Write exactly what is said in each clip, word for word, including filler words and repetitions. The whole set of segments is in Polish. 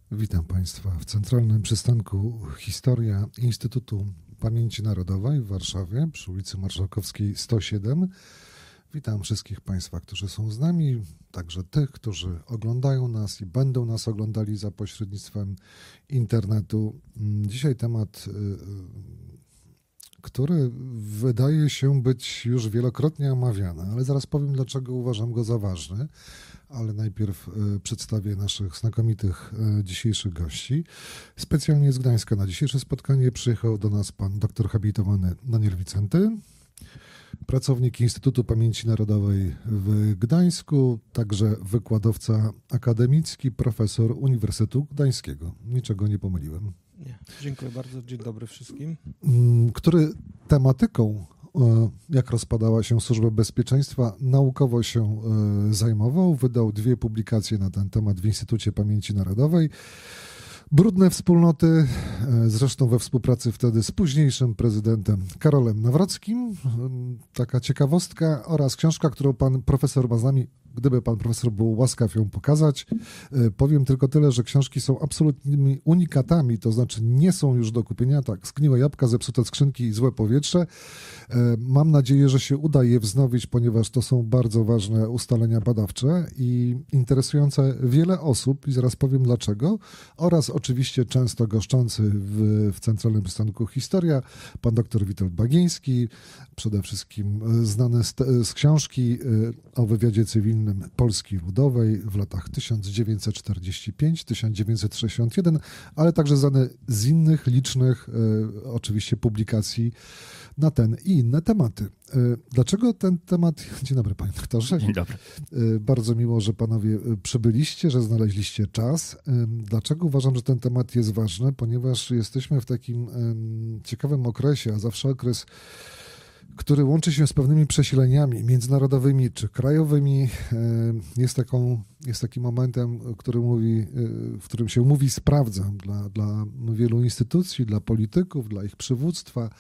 Witam Państwa w centralnym przystanku Historia Instytutu Pamięci Narodowej w Warszawie przy ulicy Marszałkowskiej sto siedem. Witam wszystkich Państwa, którzy są z nami, także tych, którzy oglądają nas i będą nas oglądali za pośrednictwem internetu. Dzisiaj temat, który wydaje się być już wielokrotnie omawiany, ale zaraz powiem, dlaczego uważam go za ważny. Ale najpierw przedstawię naszych znakomitych dzisiejszych gości. Specjalnie z Gdańska na dzisiejsze spotkanie przyjechał do nas pan doktor habilitowany Daniel Wicenty, pracownik Instytutu Pamięci Narodowej w Gdańsku, także wykładowca akademicki, profesor Uniwersytetu Gdańskiego. Niczego nie pomyliłem. Nie, dziękuję bardzo, dzień dobry wszystkim. Który tematyką, jak rozpadała się Służba Bezpieczeństwa, naukowo się zajmował. Wydał dwie publikacje na ten temat w Instytucie Pamięci Narodowej. Brudne wspólnoty, zresztą we współpracy wtedy z późniejszym prezydentem Karolem Nawrockim. Taka ciekawostka oraz książka, którą pan profesor ma z nami. Gdyby pan profesor był łaskaw ją pokazać, powiem tylko tyle, że książki są absolutnymi unikatami, to znaczy nie są już do kupienia, tak, zgniłe jabłka, zepsute skrzynki i złe powietrze. Mam nadzieję, że się uda je wznowić, ponieważ to są bardzo ważne ustalenia badawcze i interesujące wiele osób i zaraz powiem dlaczego, oraz oczywiście często goszczący w, w Centralnym Przystanku Historia, pan doktor Witold Bagieński, przede wszystkim znany z, z książki o wywiadzie cywilnym Polski Ludowej w latach tysiąc dziewięćset czterdziesty piąty do tysiąc dziewięćset sześćdziesiątego pierwszego, ale także znany z innych licznych e, oczywiście publikacji na ten i inne tematy. E, dlaczego ten temat... Dzień dobry panie doktorze. Dzień dobry. E, bardzo miło, że panowie przybyliście, że znaleźliście czas. E, dlaczego uważam, że ten temat jest ważny? Ponieważ jesteśmy w takim e, ciekawym okresie, a zawsze okres, który łączy się z pewnymi przesileniami międzynarodowymi czy krajowymi, jest, taką, jest takim momentem, który mówi, w którym się mówi sprawdzam dla, dla wielu instytucji, dla polityków, dla ich przywództwa.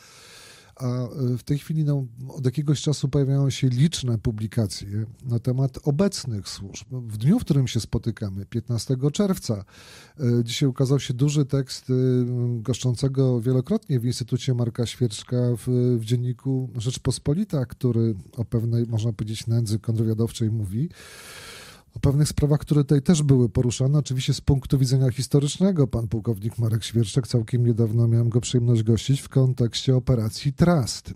A w tej chwili no, od jakiegoś czasu pojawiają się liczne publikacje na temat obecnych służb. W dniu, w którym się spotykamy, piętnastego czerwca, dzisiaj ukazał się duży tekst goszczącego wielokrotnie w Instytucie Marka Świerczka w, w dzienniku Rzeczpospolita, który o pewnej, można powiedzieć, nędzy kontrwywiadowczej mówi. O pewnych sprawach, które tutaj też były poruszane, oczywiście z punktu widzenia historycznego. Pan pułkownik Marek Świerczek, całkiem niedawno miałem go przyjemność gościć w kontekście operacji Trust.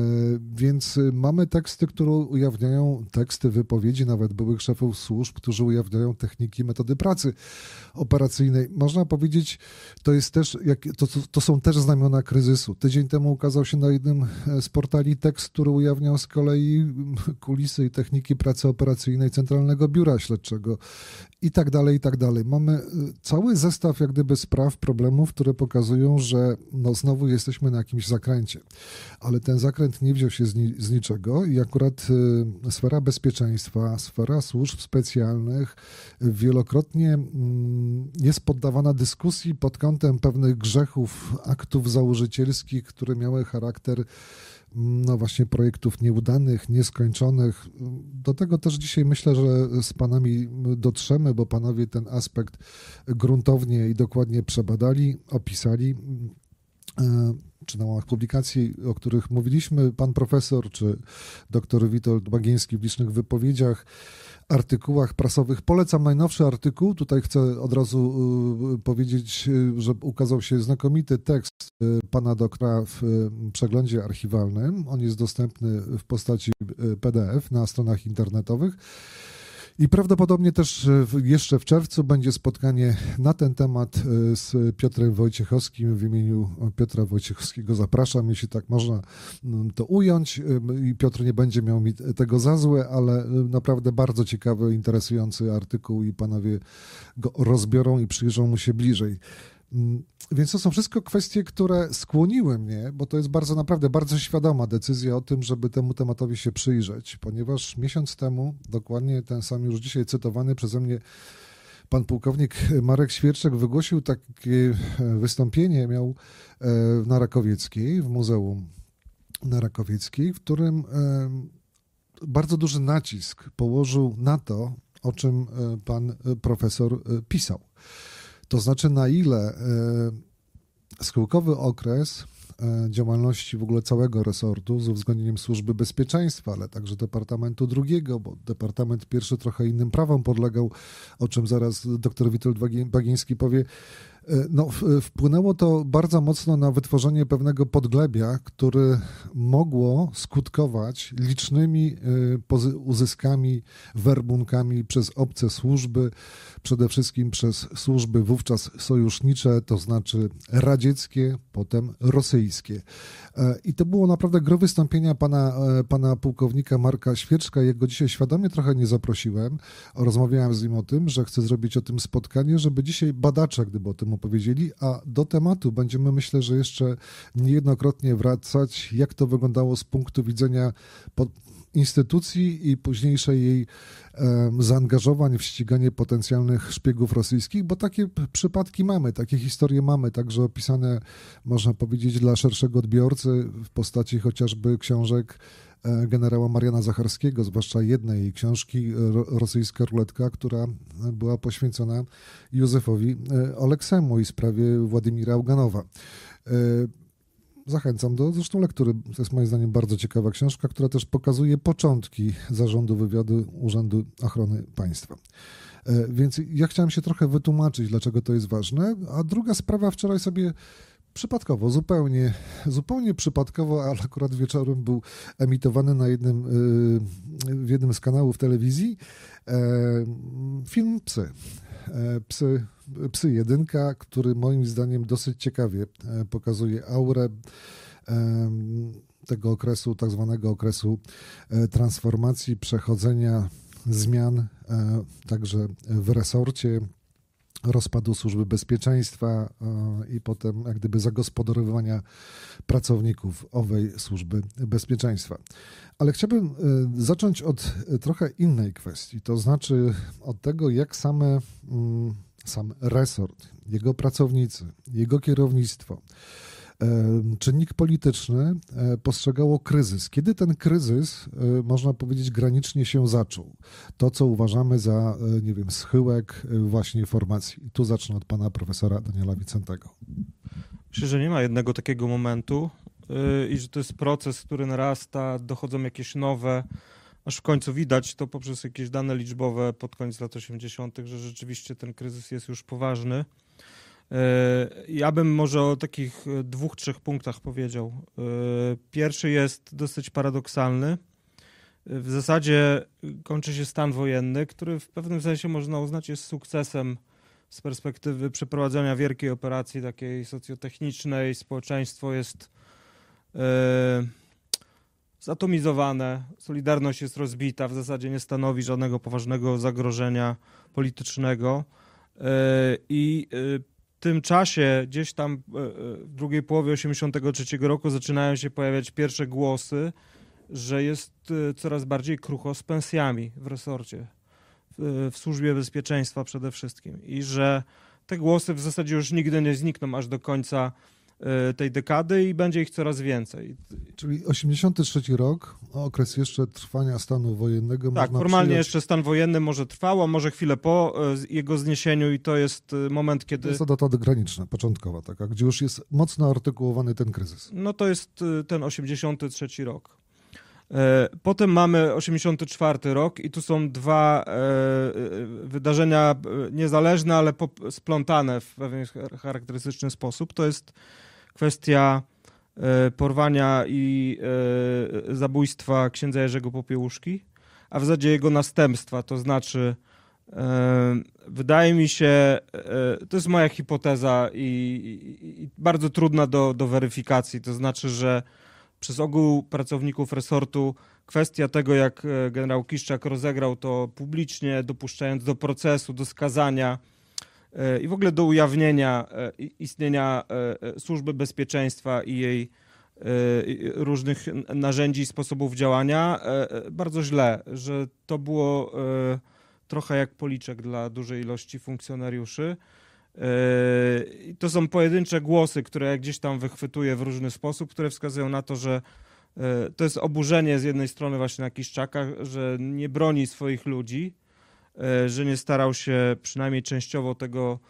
Więc mamy teksty, które ujawniają, teksty, wypowiedzi nawet byłych szefów służb, którzy ujawniają techniki, metody pracy operacyjnej. Można powiedzieć, to jest też, to, to są też znamiona kryzysu. Tydzień temu ukazał się na jednym z portali tekst, który ujawniał z kolei kulisy i techniki pracy operacyjnej Centralnego Biura Śledczego i tak dalej, i tak dalej. Mamy cały zestaw jak gdyby spraw, problemów, które pokazują, że no znowu jesteśmy na jakimś zakręcie. Ale ten zakręt nie wziął się z, ni- z niczego i akurat y, sfera bezpieczeństwa, sfera służb specjalnych wielokrotnie y, jest poddawana dyskusji pod kątem pewnych grzechów, aktów założycielskich, które miały charakter no właśnie projektów nieudanych, nieskończonych. Do tego też dzisiaj myślę, że z panami dotrzemy, bo panowie ten aspekt gruntownie i dokładnie przebadali, opisali, czy na łamach publikacji, o których mówiliśmy, pan profesor, czy doktor Witold Bagieński w licznych wypowiedziach, artykułach prasowych. Polecam najnowszy artykuł. Tutaj chcę od razu powiedzieć, że ukazał się znakomity tekst pana doktora w przeglądzie archiwalnym. On jest dostępny w postaci P D F na stronach internetowych. I prawdopodobnie też jeszcze w czerwcu będzie spotkanie na ten temat z Piotrem Wojciechowskim. W imieniu Piotra Wojciechowskiego zapraszam, jeśli tak można to ująć. I Piotr nie będzie miał mi tego za złe, ale naprawdę bardzo ciekawy, interesujący artykuł i panowie go rozbiorą i przyjrzą mu się bliżej. Więc to są wszystko kwestie, które skłoniły mnie, bo to jest bardzo, naprawdę bardzo świadoma decyzja o tym, żeby temu tematowi się przyjrzeć, ponieważ miesiąc temu, dokładnie ten sam już dzisiaj cytowany przeze mnie pan pułkownik Marek Świerczek wygłosił takie wystąpienie, miał na Rakowieckiej, w Muzeum na Rakowieckiej, w którym bardzo duży nacisk położył na to, o czym pan profesor pisał. To znaczy, na ile schyłkowy okres działalności w ogóle całego resortu z uwzględnieniem Służby Bezpieczeństwa, ale także Departamentu Drugiego, bo Departament Pierwszy trochę innym prawom podlegał, o czym zaraz dr Witold Bagiński powie. No, wpłynęło to bardzo mocno na wytworzenie pewnego podglebia, które mogło skutkować licznymi uzyskami, werbunkami przez obce służby, przede wszystkim przez służby wówczas sojusznicze, to znaczy radzieckie, potem rosyjskie. I to było naprawdę gro wystąpienia pana, pana pułkownika Marka Świeczka. Ja go dzisiaj świadomie trochę nie zaprosiłem. Rozmawiałem z nim o tym, że chcę zrobić o tym spotkanie, żeby dzisiaj badacze, gdyby o tym opowiedzieli, a do tematu będziemy, myślę, że jeszcze niejednokrotnie wracać, jak to wyglądało z punktu widzenia pod instytucji i późniejszej jej um, zaangażowań w ściganie potencjalnych szpiegów rosyjskich, bo takie przypadki mamy, takie historie mamy, także opisane, można powiedzieć, dla szerszego odbiorcy w postaci chociażby książek generała Mariana Zacharskiego, zwłaszcza jednej jej książki Rosyjska ruletka, która była poświęcona Józefowi Oleksemu i sprawie Władimira Uganowa. Zachęcam do zresztą lektury. To jest moim zdaniem bardzo ciekawa książka, która też pokazuje początki Zarządu Wywiadu Urzędu Ochrony Państwa. Więc ja chciałem się trochę wytłumaczyć, dlaczego to jest ważne. A druga sprawa, wczoraj sobie przypadkowo, zupełnie, zupełnie przypadkowo, ale akurat wieczorem był emitowany na jednym, w jednym z kanałów telewizji film Psy. Psy, Psy jedynka, który moim zdaniem dosyć ciekawie pokazuje aurę tego okresu, tak zwanego okresu transformacji, przechodzenia zmian także w resorcie, rozpadu Służby Bezpieczeństwa i potem jak gdyby zagospodarowywania pracowników owej Służby Bezpieczeństwa. Ale chciałbym zacząć od trochę innej kwestii, to znaczy od tego, jak same, sam resort, jego pracownicy, jego kierownictwo, czynnik polityczny postrzegało kryzys. Kiedy ten kryzys, można powiedzieć, granicznie się zaczął? To, co uważamy za, nie wiem, schyłek właśnie formacji. I tu zacznę od pana profesora Daniela Wincentego. Myślę, że nie ma jednego takiego momentu i że to jest proces, który narasta, dochodzą jakieś nowe, aż w końcu widać to poprzez jakieś dane liczbowe pod koniec lat osiemdziesiątych, że rzeczywiście ten kryzys jest już poważny. Ja bym może o takich dwóch, trzech punktach powiedział. Pierwszy jest dosyć paradoksalny. W zasadzie kończy się stan wojenny, który w pewnym sensie można uznać jest sukcesem z perspektywy przeprowadzenia wielkiej operacji takiej socjotechnicznej. Społeczeństwo jest zatomizowane, Solidarność jest rozbita, w zasadzie nie stanowi żadnego poważnego zagrożenia politycznego i w tym czasie, gdzieś tam w drugiej połowie osiemdziesiątego trzeciego roku zaczynają się pojawiać pierwsze głosy, że jest coraz bardziej krucho z pensjami w resorcie, w, w Służbie Bezpieczeństwa przede wszystkim i że te głosy w zasadzie już nigdy nie znikną aż do końca tej dekady i będzie ich coraz więcej. Czyli osiemdziesiąty trzeci rok, okres jeszcze trwania stanu wojennego. Tak, można formalnie przyjąć... jeszcze stan wojenny może trwał, a może chwilę po jego zniesieniu i to jest moment, kiedy... To jest to data graniczna, początkowa taka, gdzie już jest mocno artykułowany ten kryzys. No to jest ten osiemdziesiąty trzeci rok. Potem mamy osiemdziesiąty czwarty rok i tu są dwa wydarzenia niezależne, ale splątane w pewien charakterystyczny sposób. To jest kwestia porwania i zabójstwa księdza Jerzego Popiełuszki, a w zasadzie jego następstwa, to znaczy wydaje mi się, to jest moja hipoteza i, i, i bardzo trudna do, do weryfikacji, to znaczy, że przez ogół pracowników resortu kwestia tego, jak generał Kiszczak rozegrał to publicznie, dopuszczając do procesu, do skazania i w ogóle do ujawnienia istnienia Służby Bezpieczeństwa i jej różnych narzędzi i sposobów działania, bardzo źle, że to było trochę jak policzek dla dużej ilości funkcjonariuszy. I to są pojedyncze głosy, które ja gdzieś tam wychwytuję w różny sposób, które wskazują na to, że to jest oburzenie z jednej strony właśnie na Kiszczaka, że nie broni swoich ludzi, że nie starał się przynajmniej częściowo tego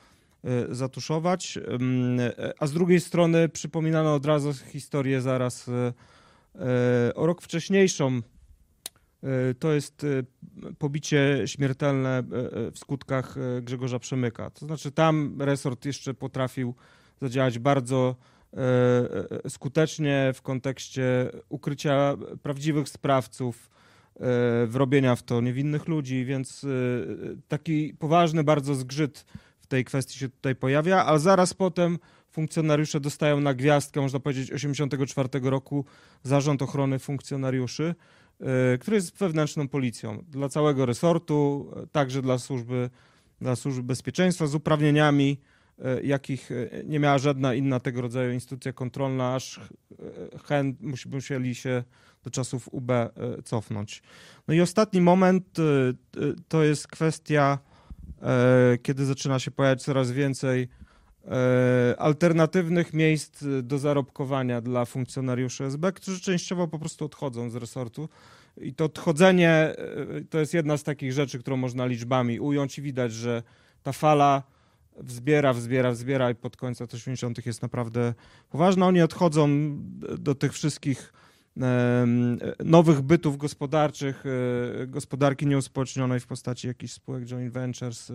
zatuszować, a z drugiej strony przypominano od razu historię zaraz o rok wcześniejszą. To jest pobicie śmiertelne w skutkach Grzegorza Przemyka. To znaczy tam resort jeszcze potrafił zadziałać bardzo skutecznie w kontekście ukrycia prawdziwych sprawców, wrobienia w to niewinnych ludzi, więc taki poważny bardzo zgrzyt w tej kwestii się tutaj pojawia, a zaraz potem funkcjonariusze dostają na gwiazdkę, można powiedzieć, osiemdziesiątego czwartego roku Zarząd Ochrony Funkcjonariuszy, który jest wewnętrzną policją dla całego resortu, także dla służby, dla służby bezpieczeństwa z uprawnieniami, jakich nie miała żadna inna tego rodzaju instytucja kontrolna, aż chęt musieli się do czasów U B cofnąć. No i ostatni moment to jest kwestia, kiedy zaczyna się pojawiać coraz więcej alternatywnych miejsc do zarobkowania dla funkcjonariuszy S B, którzy częściowo po prostu odchodzą z resortu. I to odchodzenie to jest jedna z takich rzeczy, którą można liczbami ująć i widać, że ta fala wzbiera, wzbiera, wzbiera i pod koniec lat osiemdziesiątych jest naprawdę poważna. Oni odchodzą do tych wszystkich nowych bytów gospodarczych, gospodarki nieuspołecznionej w postaci jakichś spółek joint ventures,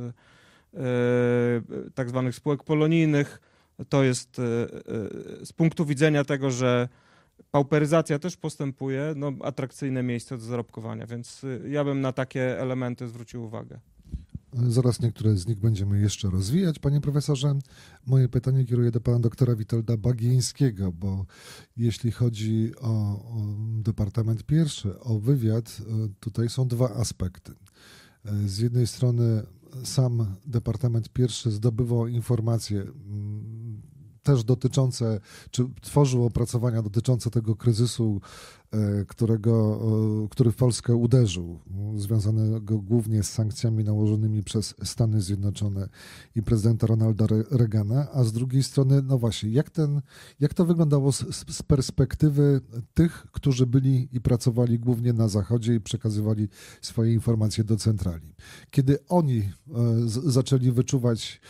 tak zwanych spółek polonijnych. To jest z punktu widzenia tego, że pauperyzacja też postępuje, no, atrakcyjne miejsce do zarobkowania, więc ja bym na takie elementy zwrócił uwagę. Zaraz niektóre z nich będziemy jeszcze rozwijać. Panie profesorze, moje pytanie kieruję do pana doktora Witolda Bagieńskiego, bo jeśli chodzi o, o Departament Pierwszy, o wywiad, tutaj są dwa aspekty. Z jednej strony sam Departament Pierwszy zdobywał informacje też dotyczące, czy tworzył opracowania dotyczące tego kryzysu, którego, który w Polskę uderzył, związanego głównie z sankcjami nałożonymi przez Stany Zjednoczone i prezydenta Ronalda Reagana, a z drugiej strony, no właśnie, jak, ten, jak to wyglądało z, z perspektywy tych, którzy byli i pracowali głównie na Zachodzie i przekazywali swoje informacje do centrali. Kiedy oni z, zaczęli wyczuwać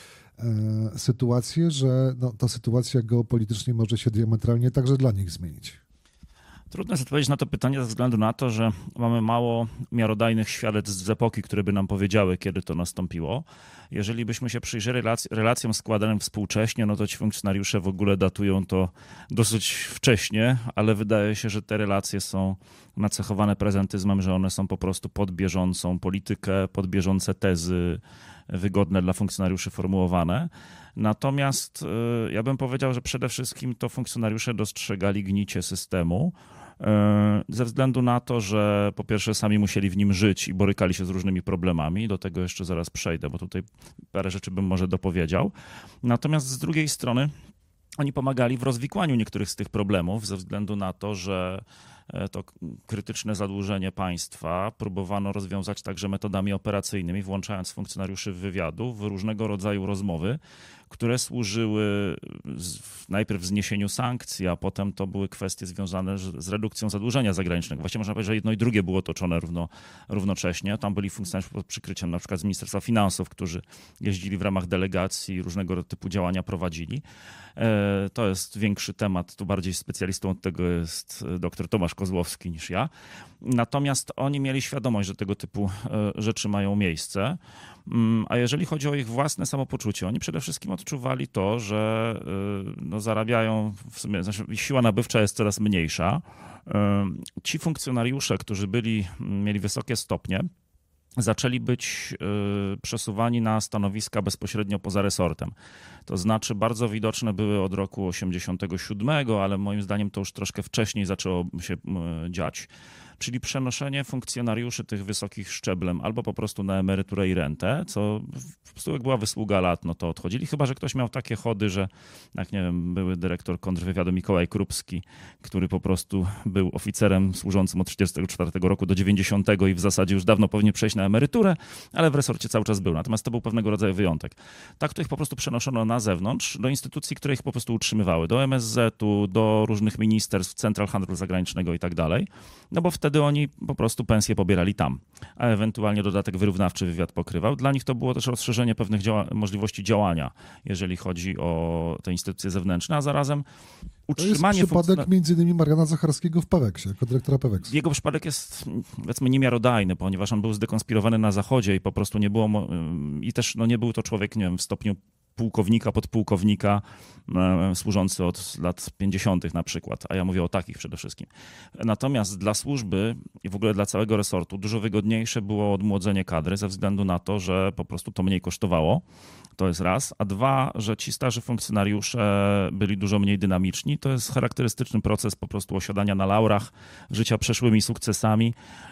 sytuację, że no, ta sytuacja geopolitycznie może się diametralnie także dla nich zmienić. Trudno jest odpowiedzieć na to pytanie ze względu na to, że mamy mało miarodajnych świadectw z epoki, które by nam powiedziały, kiedy to nastąpiło. Jeżeli byśmy się przyjrzeli relac- relacjom składanym współcześnie, no to ci funkcjonariusze w ogóle datują to dosyć wcześnie, ale wydaje się, że te relacje są nacechowane prezentyzmem, że one są po prostu pod bieżącą politykę, pod bieżące tezy wygodne dla funkcjonariuszy formułowane. Natomiast ja bym powiedział, że przede wszystkim to funkcjonariusze dostrzegali gnicie systemu ze względu na to, że po pierwsze sami musieli w nim żyć i borykali się z różnymi problemami. Do tego jeszcze zaraz przejdę, bo tutaj parę rzeczy bym może dopowiedział. Natomiast z drugiej strony oni pomagali w rozwikłaniu niektórych z tych problemów ze względu na to, że to krytyczne zadłużenie państwa próbowano rozwiązać także metodami operacyjnymi, włączając funkcjonariuszy wywiadu w różnego rodzaju rozmowy, które służyły najpierw zniesieniu sankcji, a potem to były kwestie związane z redukcją zadłużenia zagranicznego. Właściwie można powiedzieć, że jedno i drugie było toczone równo, równocześnie. Tam byli funkcjonariusze pod przykryciem na przykład z Ministerstwa Finansów, którzy jeździli w ramach delegacji i różnego typu działania prowadzili. To jest większy temat, tu bardziej specjalistą od tego jest dr Tomasz Kozłowski niż ja. Natomiast oni mieli świadomość, że tego typu rzeczy mają miejsce. A jeżeli chodzi o ich własne samopoczucie, oni przede wszystkim odczuwali to, że no, zarabiają, w sumie, znaczy siła nabywcza jest coraz mniejsza. Ci funkcjonariusze, którzy byli, mieli wysokie stopnie, zaczęli być przesuwani na stanowiska bezpośrednio poza resortem. To znaczy bardzo widoczne były od roku osiemdziesiątego siódmego, ale moim zdaniem to już troszkę wcześniej zaczęło się dziać. Czyli przenoszenie funkcjonariuszy tych wysokich szczeblem albo po prostu na emeryturę i rentę, co po prostu jak była wysługa lat, no to odchodzili. Chyba że ktoś miał takie chody, że jak nie wiem, były dyrektor kontrwywiadu Mikołaj Krupski, który po prostu był oficerem służącym od trzydziestego czwartego roku do dziewięćdziesiątego i w zasadzie już dawno powinien przejść na emeryturę, ale w resorcie cały czas był. Natomiast to był pewnego rodzaju wyjątek. Tak to ich po prostu przenoszono na zewnątrz, do instytucji, które ich po prostu utrzymywały, do M S Z u, do różnych ministerstw, central handlu zagranicznego i tak dalej. No bo wtedy wtedy oni po prostu pensje pobierali tam, a ewentualnie dodatek wyrównawczy wywiad pokrywał. Dla nich to było też rozszerzenie pewnych działa- możliwości działania, jeżeli chodzi o te instytucje zewnętrzne, a zarazem utrzymanie... To jest przypadek funkcjon- między innymi Mariana Zacharskiego w Peweksie, jako dyrektora Peweksu. Jego przypadek jest, powiedzmy, niemiarodajny, ponieważ on był zdekonspirowany na Zachodzie i po prostu nie było... mo- I też no, nie był to człowiek, nie wiem, w stopniu pułkownika, podpułkownika, e, służący od lat pięćdziesiątych na przykład, a ja mówię o takich przede wszystkim. Natomiast dla służby i w ogóle dla całego resortu dużo wygodniejsze było odmłodzenie kadry ze względu na to, że po prostu to mniej kosztowało. To jest raz. A dwa, że ci starzy funkcjonariusze byli dużo mniej dynamiczni. To jest charakterystyczny proces po prostu osiadania na laurach, życia przeszłymi sukcesami,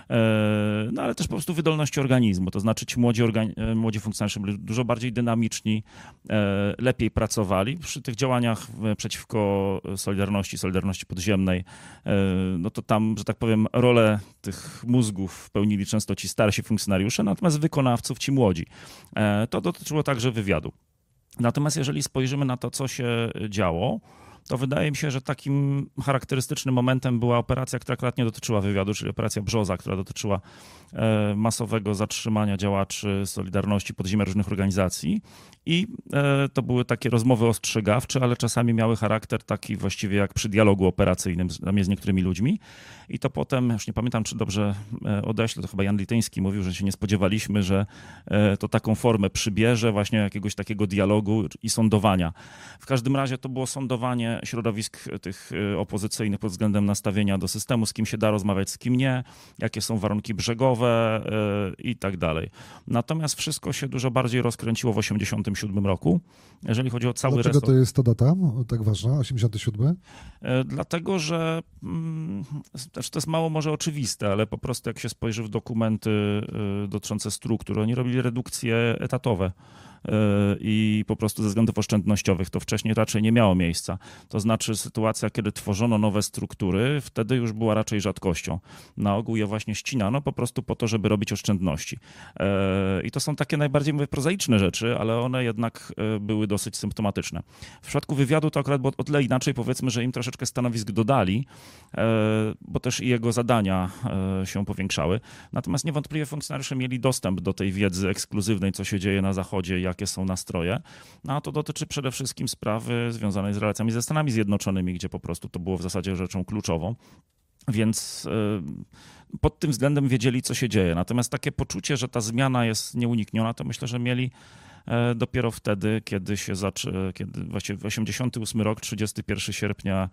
e, no ale też po prostu wydolności organizmu. To znaczy ci młodzi, organi- młodzi funkcjonariusze byli dużo bardziej dynamiczni, e, lepiej pracowali. Przy tych działaniach przeciwko Solidarności, Solidarności Podziemnej, e, no to tam, że tak powiem, rolę tych mózgów pełnili często ci starsi funkcjonariusze, natomiast wykonawców ci młodzi. E, to dotyczyło także wywiadu. Natomiast jeżeli spojrzymy na to, co się działo, to wydaje mi się, że takim charakterystycznym momentem była operacja, która akurat nie dotyczyła wywiadu, czyli operacja Brzoza, która dotyczyła e, masowego zatrzymania działaczy Solidarności, podziemia różnych organizacji. I e, to były takie rozmowy ostrzegawcze, ale czasami miały charakter taki właściwie jak przy dialogu operacyjnym z, z niektórymi ludźmi. I to potem, już nie pamiętam, czy dobrze e, odeślę, to chyba Jan Lityński mówił, że się nie spodziewaliśmy, że e, to taką formę przybierze właśnie jakiegoś takiego dialogu i sądowania. W każdym razie to było sądowanie środowisk tych opozycyjnych pod względem nastawienia do systemu, z kim się da rozmawiać, z kim nie, jakie są warunki brzegowe yy, i tak dalej. Natomiast wszystko się dużo bardziej rozkręciło w osiemdziesiątym siódmym roku, jeżeli chodzi o cały Dlaczego resort. to jest ta data tak ważna, osiemdziesiąty siódmy? Yy, dlatego, że mm, znaczy to jest mało może oczywiste, ale po prostu jak się spojrzy w dokumenty yy, dotyczące struktur, oni robili redukcje etatowe. I po prostu ze względów oszczędnościowych to wcześniej raczej nie miało miejsca. To znaczy sytuacja, kiedy tworzono nowe struktury, wtedy już była raczej rzadkością. Na ogół je właśnie ścinano po prostu po to, żeby robić oszczędności. I to są takie najbardziej, mówię, prozaiczne rzeczy, ale one jednak były dosyć symptomatyczne. W przypadku wywiadu to akurat było o tyle inaczej, powiedzmy, że im troszeczkę stanowisk dodali, bo też i jego zadania się powiększały. Natomiast niewątpliwie funkcjonariusze mieli dostęp do tej wiedzy ekskluzywnej, co się dzieje na Zachodzie, jakie są nastroje. No a to dotyczy przede wszystkim sprawy związanej z relacjami ze Stanami Zjednoczonymi, gdzie po prostu to było w zasadzie rzeczą kluczową. Więc pod tym względem wiedzieli, co się dzieje. Natomiast takie poczucie, że ta zmiana jest nieunikniona, to myślę, że mieli dopiero wtedy, kiedy się zaczęło, kiedy właściwie osiemdziesiąty ósmy rok, trzydziestego pierwszego sierpnia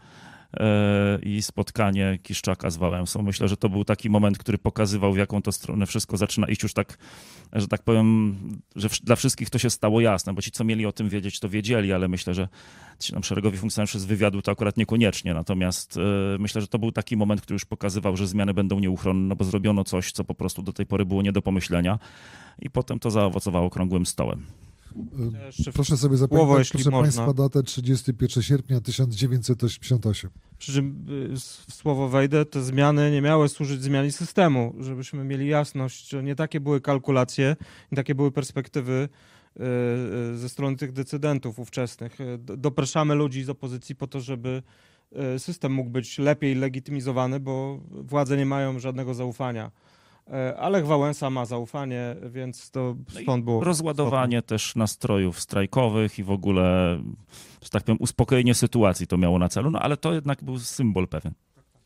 i spotkanie Kiszczaka z Wałęsą. Myślę, że to był taki moment, który pokazywał, w jaką to stronę wszystko zaczyna iść już tak, że tak powiem, że dla wszystkich to się stało jasne, bo ci, co mieli o tym wiedzieć, to wiedzieli, ale myślę, że ci tam szeregowi funkcjonariusze z wywiadu to akurat niekoniecznie. Natomiast myślę, że to był taki moment, który już pokazywał, że zmiany będą nieuchronne, no bo zrobiono coś, co po prostu do tej pory było nie do pomyślenia i potem to zaowocowało okrągłym stołem. Proszę sobie Słowo, zapamiętać, jeśli proszę można. Państwa, datę trzydziestego pierwszego sierpnia tysiąc dziewięćset osiemdziesiątego ósmego. Przy czym y, w słowo wejdę, te zmiany nie miały służyć zmianie systemu, żebyśmy mieli jasność, że nie takie były kalkulacje, nie takie były perspektywy y, y, ze strony tych decydentów ówczesnych. Y, do- Dopraszamy ludzi z opozycji po to, żeby y, system mógł być lepiej legitymizowany, bo władze nie mają żadnego zaufania. Y, Ale Lech Wałęsa ma zaufanie, więc to stąd było. Rozładowanie też nastrojów strajkowych i w ogóle, że tak powiem, uspokojenie sytuacji to miało na celu, no ale to jednak był symbol pewien.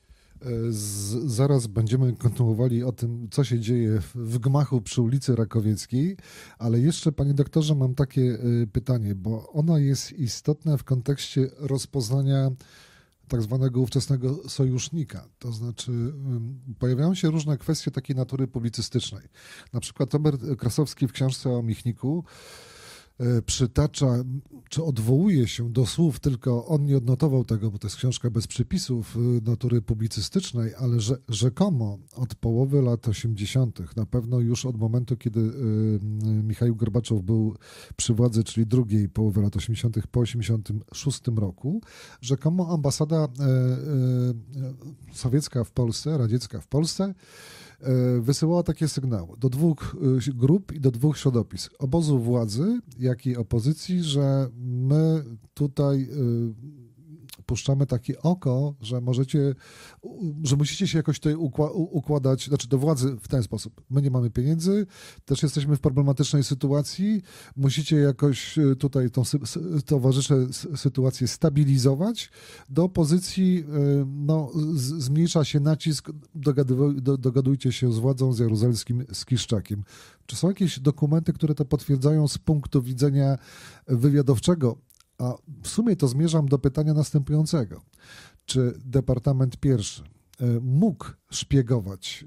Z, zaraz będziemy kontynuowali o tym, co się dzieje w, w gmachu przy ulicy Rakowieckiej, ale jeszcze, panie doktorze, mam takie y, pytanie, bo ono jest istotne w kontekście rozpoznania tak zwanego ówczesnego sojusznika. To znaczy y, pojawiają się różne kwestie takiej natury publicystycznej. Na przykład Robert Krasowski w książce o Michniku y, przytacza, czy odwołuje się do słów, tylko on nie odnotował tego, bo to jest książka bez przypisów y, natury publicystycznej, ale że rzekomo od połowy lat osiemdziesiątych, na pewno już od momentu, kiedy y, Michaił Gorbaczow był przy władzy, czyli drugiej połowy lat osiemdziesiątych po osiemdziesiątym szóstym roku, rzekomo ambasada y, y, sowiecka w Polsce, radziecka w Polsce, wysyłała takie sygnały do dwóch y, grup i do dwóch środowisk. Obozu władzy, jak i opozycji, że my tutaj y, puszczamy takie oko, że możecie, że musicie się jakoś tutaj układać, znaczy do władzy w ten sposób. My nie mamy pieniędzy, też jesteśmy w problematycznej sytuacji, musicie jakoś tutaj tą towarzysze sytuację stabilizować. Do pozycji no, zmniejsza się nacisk, dogadujcie się z władzą, z Jaruzelskim, z Kiszczakiem. Czy są jakieś dokumenty, które to potwierdzają z punktu widzenia wywiadowczego? A w sumie to zmierzam do pytania następującego. Czy Departament Pierwszy mógł szpiegować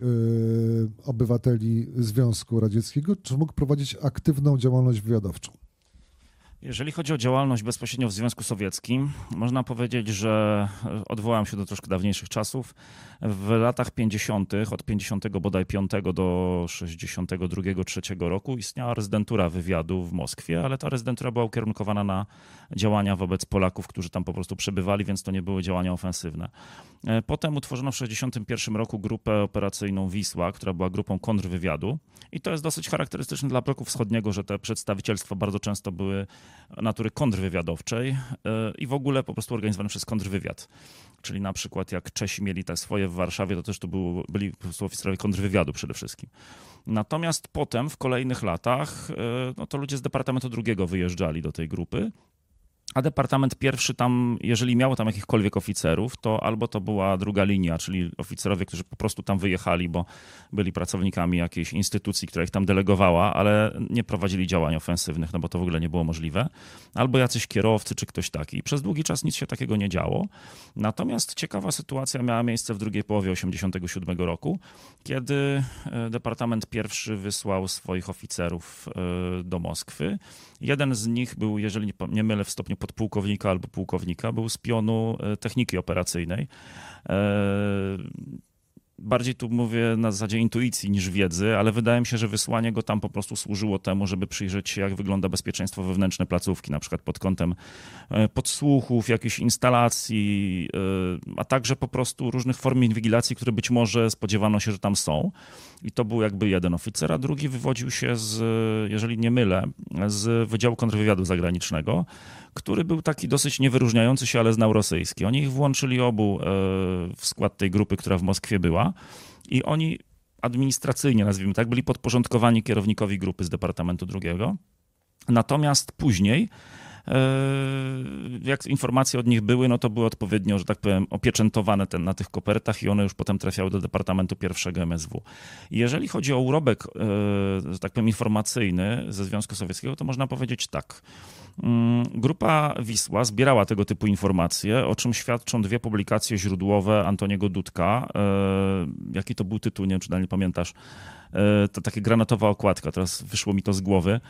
obywateli Związku Radzieckiego, czy mógł prowadzić aktywną działalność wywiadowczą? Jeżeli chodzi o działalność bezpośrednio w Związku Sowieckim, można powiedzieć, że odwołam się do troszkę dawniejszych czasów. W latach pięćdziesiątych, od pięćdziesiątego bodaj piątego do sześćdziesiątego drugiego trzeciego roku istniała rezydentura wywiadu w Moskwie, ale ta rezydentura była ukierunkowana na działania wobec Polaków, którzy tam po prostu przebywali, więc to nie były działania ofensywne. Potem utworzono w sześćdziesiątym pierwszym roku grupę operacyjną Wisła, która była grupą kontrwywiadu i to jest dosyć charakterystyczne dla bloku wschodniego, że te przedstawicielstwa bardzo często były natury kontrwywiadowczej i w ogóle po prostu organizowane przez kontrwywiad. Czyli na przykład jak Czesi mieli te swoje w Warszawie, to też to było, byli po prostu oficerowie kontrwywiadu przede wszystkim. Natomiast potem w kolejnych latach no to ludzie z Departamentu drugiego wyjeżdżali do tej grupy, a Departament Pierwszy tam, jeżeli miał tam jakichkolwiek oficerów, to albo to była druga linia, czyli oficerowie, którzy po prostu tam wyjechali, bo byli pracownikami jakiejś instytucji, która ich tam delegowała, ale nie prowadzili działań ofensywnych, no bo to w ogóle nie było możliwe, albo jacyś kierowcy, czy ktoś taki. I przez długi czas nic się takiego nie działo. Natomiast ciekawa sytuacja miała miejsce w drugiej połowie osiemdziesiątego siódmego roku, kiedy Departament Pierwszy wysłał swoich oficerów do Moskwy. Jeden z nich był, jeżeli nie, nie mylę, w stopniu podpułkownika albo pułkownika, był z pionu techniki operacyjnej. Bardziej tu mówię na zasadzie intuicji niż wiedzy, ale wydaje mi się, że wysłanie go tam po prostu służyło temu, żeby przyjrzeć się, jak wygląda bezpieczeństwo wewnętrzne placówki, na przykład pod kątem podsłuchów, jakichś instalacji, a także po prostu różnych form inwigilacji, które być może spodziewano się, że tam są. I to był jakby jeden oficer, a drugi wywodził się z, jeżeli nie mylę, z Wydziału Kontrwywiadu Zagranicznego, który był taki dosyć niewyróżniający się, ale znał rosyjski. Oni ich włączyli obu w skład tej grupy, która w Moskwie była i oni administracyjnie, nazwijmy tak, byli podporządkowani kierownikowi grupy z Departamentu drugiego. Natomiast później, jak informacje od nich były, no to były odpowiednio, że tak powiem, opieczętowane ten, na tych kopertach i one już potem trafiały do Departamentu Pierwszego M S W. Jeżeli chodzi o urobek, że tak powiem, informacyjny ze Związku Sowieckiego, to można powiedzieć tak. Grupa Wisła zbierała tego typu informacje, o czym świadczą dwie publikacje źródłowe Antoniego Dudka. Jaki to był tytuł, nie wiem, czy Daniel pamiętasz. To takie granatowa okładka, teraz wyszło mi to z głowy.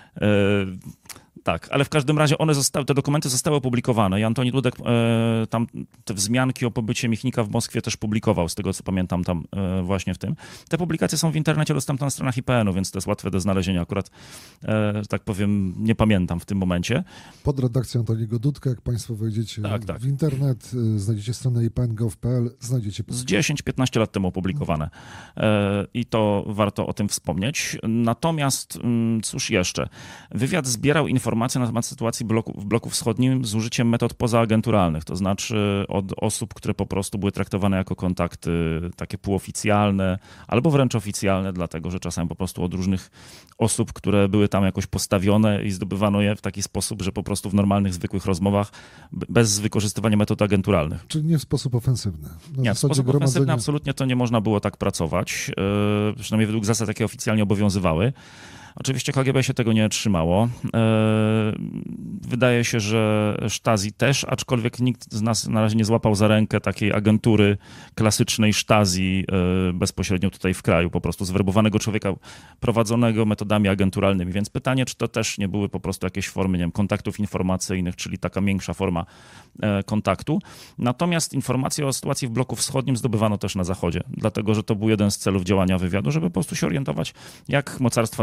Tak, ale w każdym razie one zostały, te dokumenty zostały opublikowane i Antoni Dudek e, tam te wzmianki o pobycie Michnika w Moskwie też publikował, z tego co pamiętam tam e, właśnie w tym. Te publikacje są w internecie dostępne na stronach I P N u, więc to jest łatwe do znalezienia. Akurat, e, że tak powiem, nie pamiętam w tym momencie. Pod redakcją Antoniego Dudka, jak państwo wejdziecie tak, tak. w internet, e, znajdziecie stronę i p n kropka gov kropka p l, znajdziecie... Z dziesięć piętnaście lat temu opublikowane e, i to warto o tym wspomnieć. Natomiast cóż jeszcze? Wywiad zbierał informacje na temat sytuacji bloku, w bloku wschodnim z użyciem metod pozaagenturalnych, to znaczy od osób, które po prostu były traktowane jako kontakty takie półoficjalne albo wręcz oficjalne, dlatego że czasem po prostu od różnych osób, które były tam jakoś postawione i zdobywano je w taki sposób, że po prostu w normalnych, zwykłych rozmowach bez wykorzystywania metod agenturalnych. Czyli nie w sposób ofensywny. Na nie, w sposób gromadzenia... ofensywny absolutnie to nie można było tak pracować, yy, przynajmniej według zasad, jakie oficjalnie obowiązywały. Oczywiście K G B się tego nie trzymało. Wydaje się, że Stasi też, aczkolwiek nikt z nas na razie nie złapał za rękę takiej agentury klasycznej Stasi bezpośrednio tutaj w kraju, po prostu zwerbowanego człowieka prowadzonego metodami agenturalnymi. Więc pytanie, czy to też nie były po prostu jakieś formy, nie wiem, kontaktów informacyjnych, czyli taka większa forma kontaktu. Natomiast informacje o sytuacji w bloku wschodnim zdobywano też na Zachodzie, dlatego że to był jeden z celów działania wywiadu, żeby po prostu się orientować, jak mocarstwa zachodnie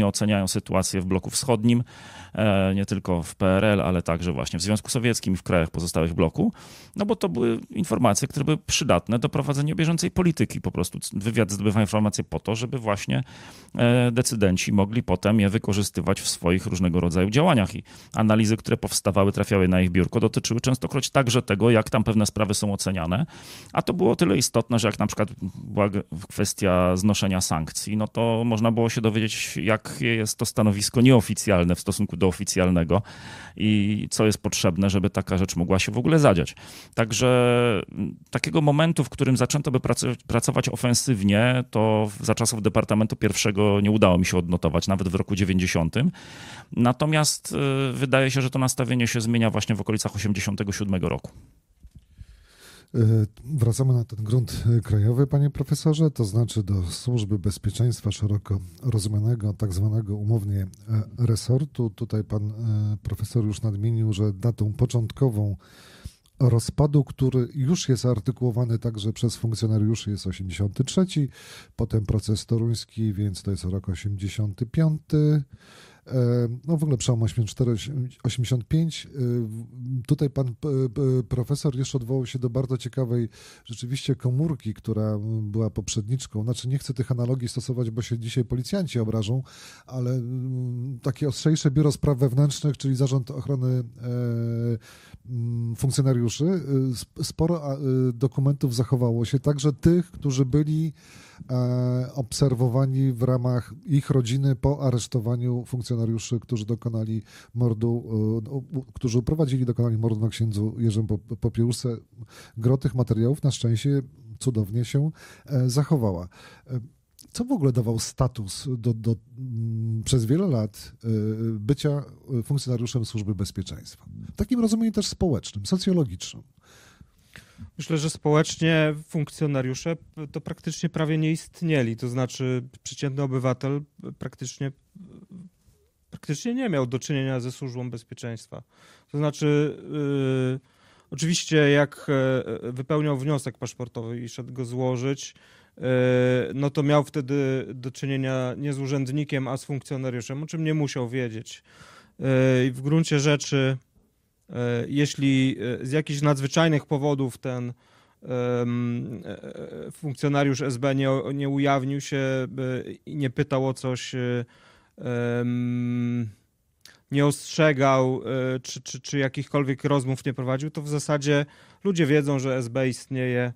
różnie oceniają sytuację w bloku wschodnim, nie tylko w P R L, ale także właśnie w Związku Sowieckim i w krajach pozostałych bloku, no bo to były informacje, które były przydatne do prowadzenia bieżącej polityki. Po prostu wywiad zdobywa informacje po to, żeby właśnie decydenci mogli potem je wykorzystywać w swoich różnego rodzaju działaniach i analizy, które powstawały, trafiały na ich biurko, dotyczyły częstokroć także tego, jak tam pewne sprawy są oceniane, a to było o tyle istotne, że jak na przykład była kwestia znoszenia sankcji, no to można było się dowiedzieć, jakie jest to stanowisko nieoficjalne w stosunku do oficjalnego i co jest potrzebne, żeby taka rzecz mogła się w ogóle zadziać. Także takiego momentu, w którym zaczęto by pracować ofensywnie, to za czasów Departamentu Pierwszego nie udało mi się odnotować, nawet w roku dziewięćdziesiątym. Natomiast wydaje się, że to nastawienie się zmienia właśnie w okolicach osiemdziesiątego siódmego roku. Wracamy na ten grunt krajowy, panie profesorze, to znaczy do Służby Bezpieczeństwa szeroko rozumianego, tak zwanego umownie resortu. Tutaj pan profesor już nadmienił, że datą początkową rozpadu, który już jest artykułowany także przez funkcjonariuszy, jest osiemdziesiąty trzeci, potem proces toruński, więc to jest rok osiemdziesiąty piąty. No w ogóle przełom osiemdziesiąty czwarty osiemdziesiąty piąty. Tutaj pan profesor jeszcze odwołał się do bardzo ciekawej rzeczywiście komórki, która była poprzedniczką. Znaczy nie chcę tych analogii stosować, bo się dzisiaj policjanci obrażą, ale takie ostrzejsze Biuro Spraw Wewnętrznych, czyli Zarząd Ochrony Funkcjonariuszy, sporo dokumentów zachowało się, także tych, którzy byli obserwowani w ramach ich rodziny po aresztowaniu funkcjonariuszy, którzy dokonali mordu, którzy uprowadzili, dokonali mordu na księdzu Jerzym Popiełuszce. Gro tych materiałów na szczęście cudownie się zachowała. Co w ogóle dawał status do, do, przez wiele lat bycia funkcjonariuszem Służby Bezpieczeństwa? W takim rozumieniu też społecznym, socjologicznym. Myślę, że społecznie funkcjonariusze to praktycznie prawie nie istnieli. To znaczy przeciętny obywatel praktycznie, praktycznie nie miał do czynienia ze Służbą Bezpieczeństwa. To znaczy yy, oczywiście jak wypełniał wniosek paszportowy i szedł go złożyć, yy, no to miał wtedy do czynienia nie z urzędnikiem, a z funkcjonariuszem, o czym nie musiał wiedzieć. Yy, w gruncie rzeczy jeśli z jakichś nadzwyczajnych powodów ten um, funkcjonariusz S B nie, nie ujawnił się i nie pytał o coś, um, nie ostrzegał, czy, czy, czy jakichkolwiek rozmów nie prowadził, to w zasadzie ludzie wiedzą, że S B istnieje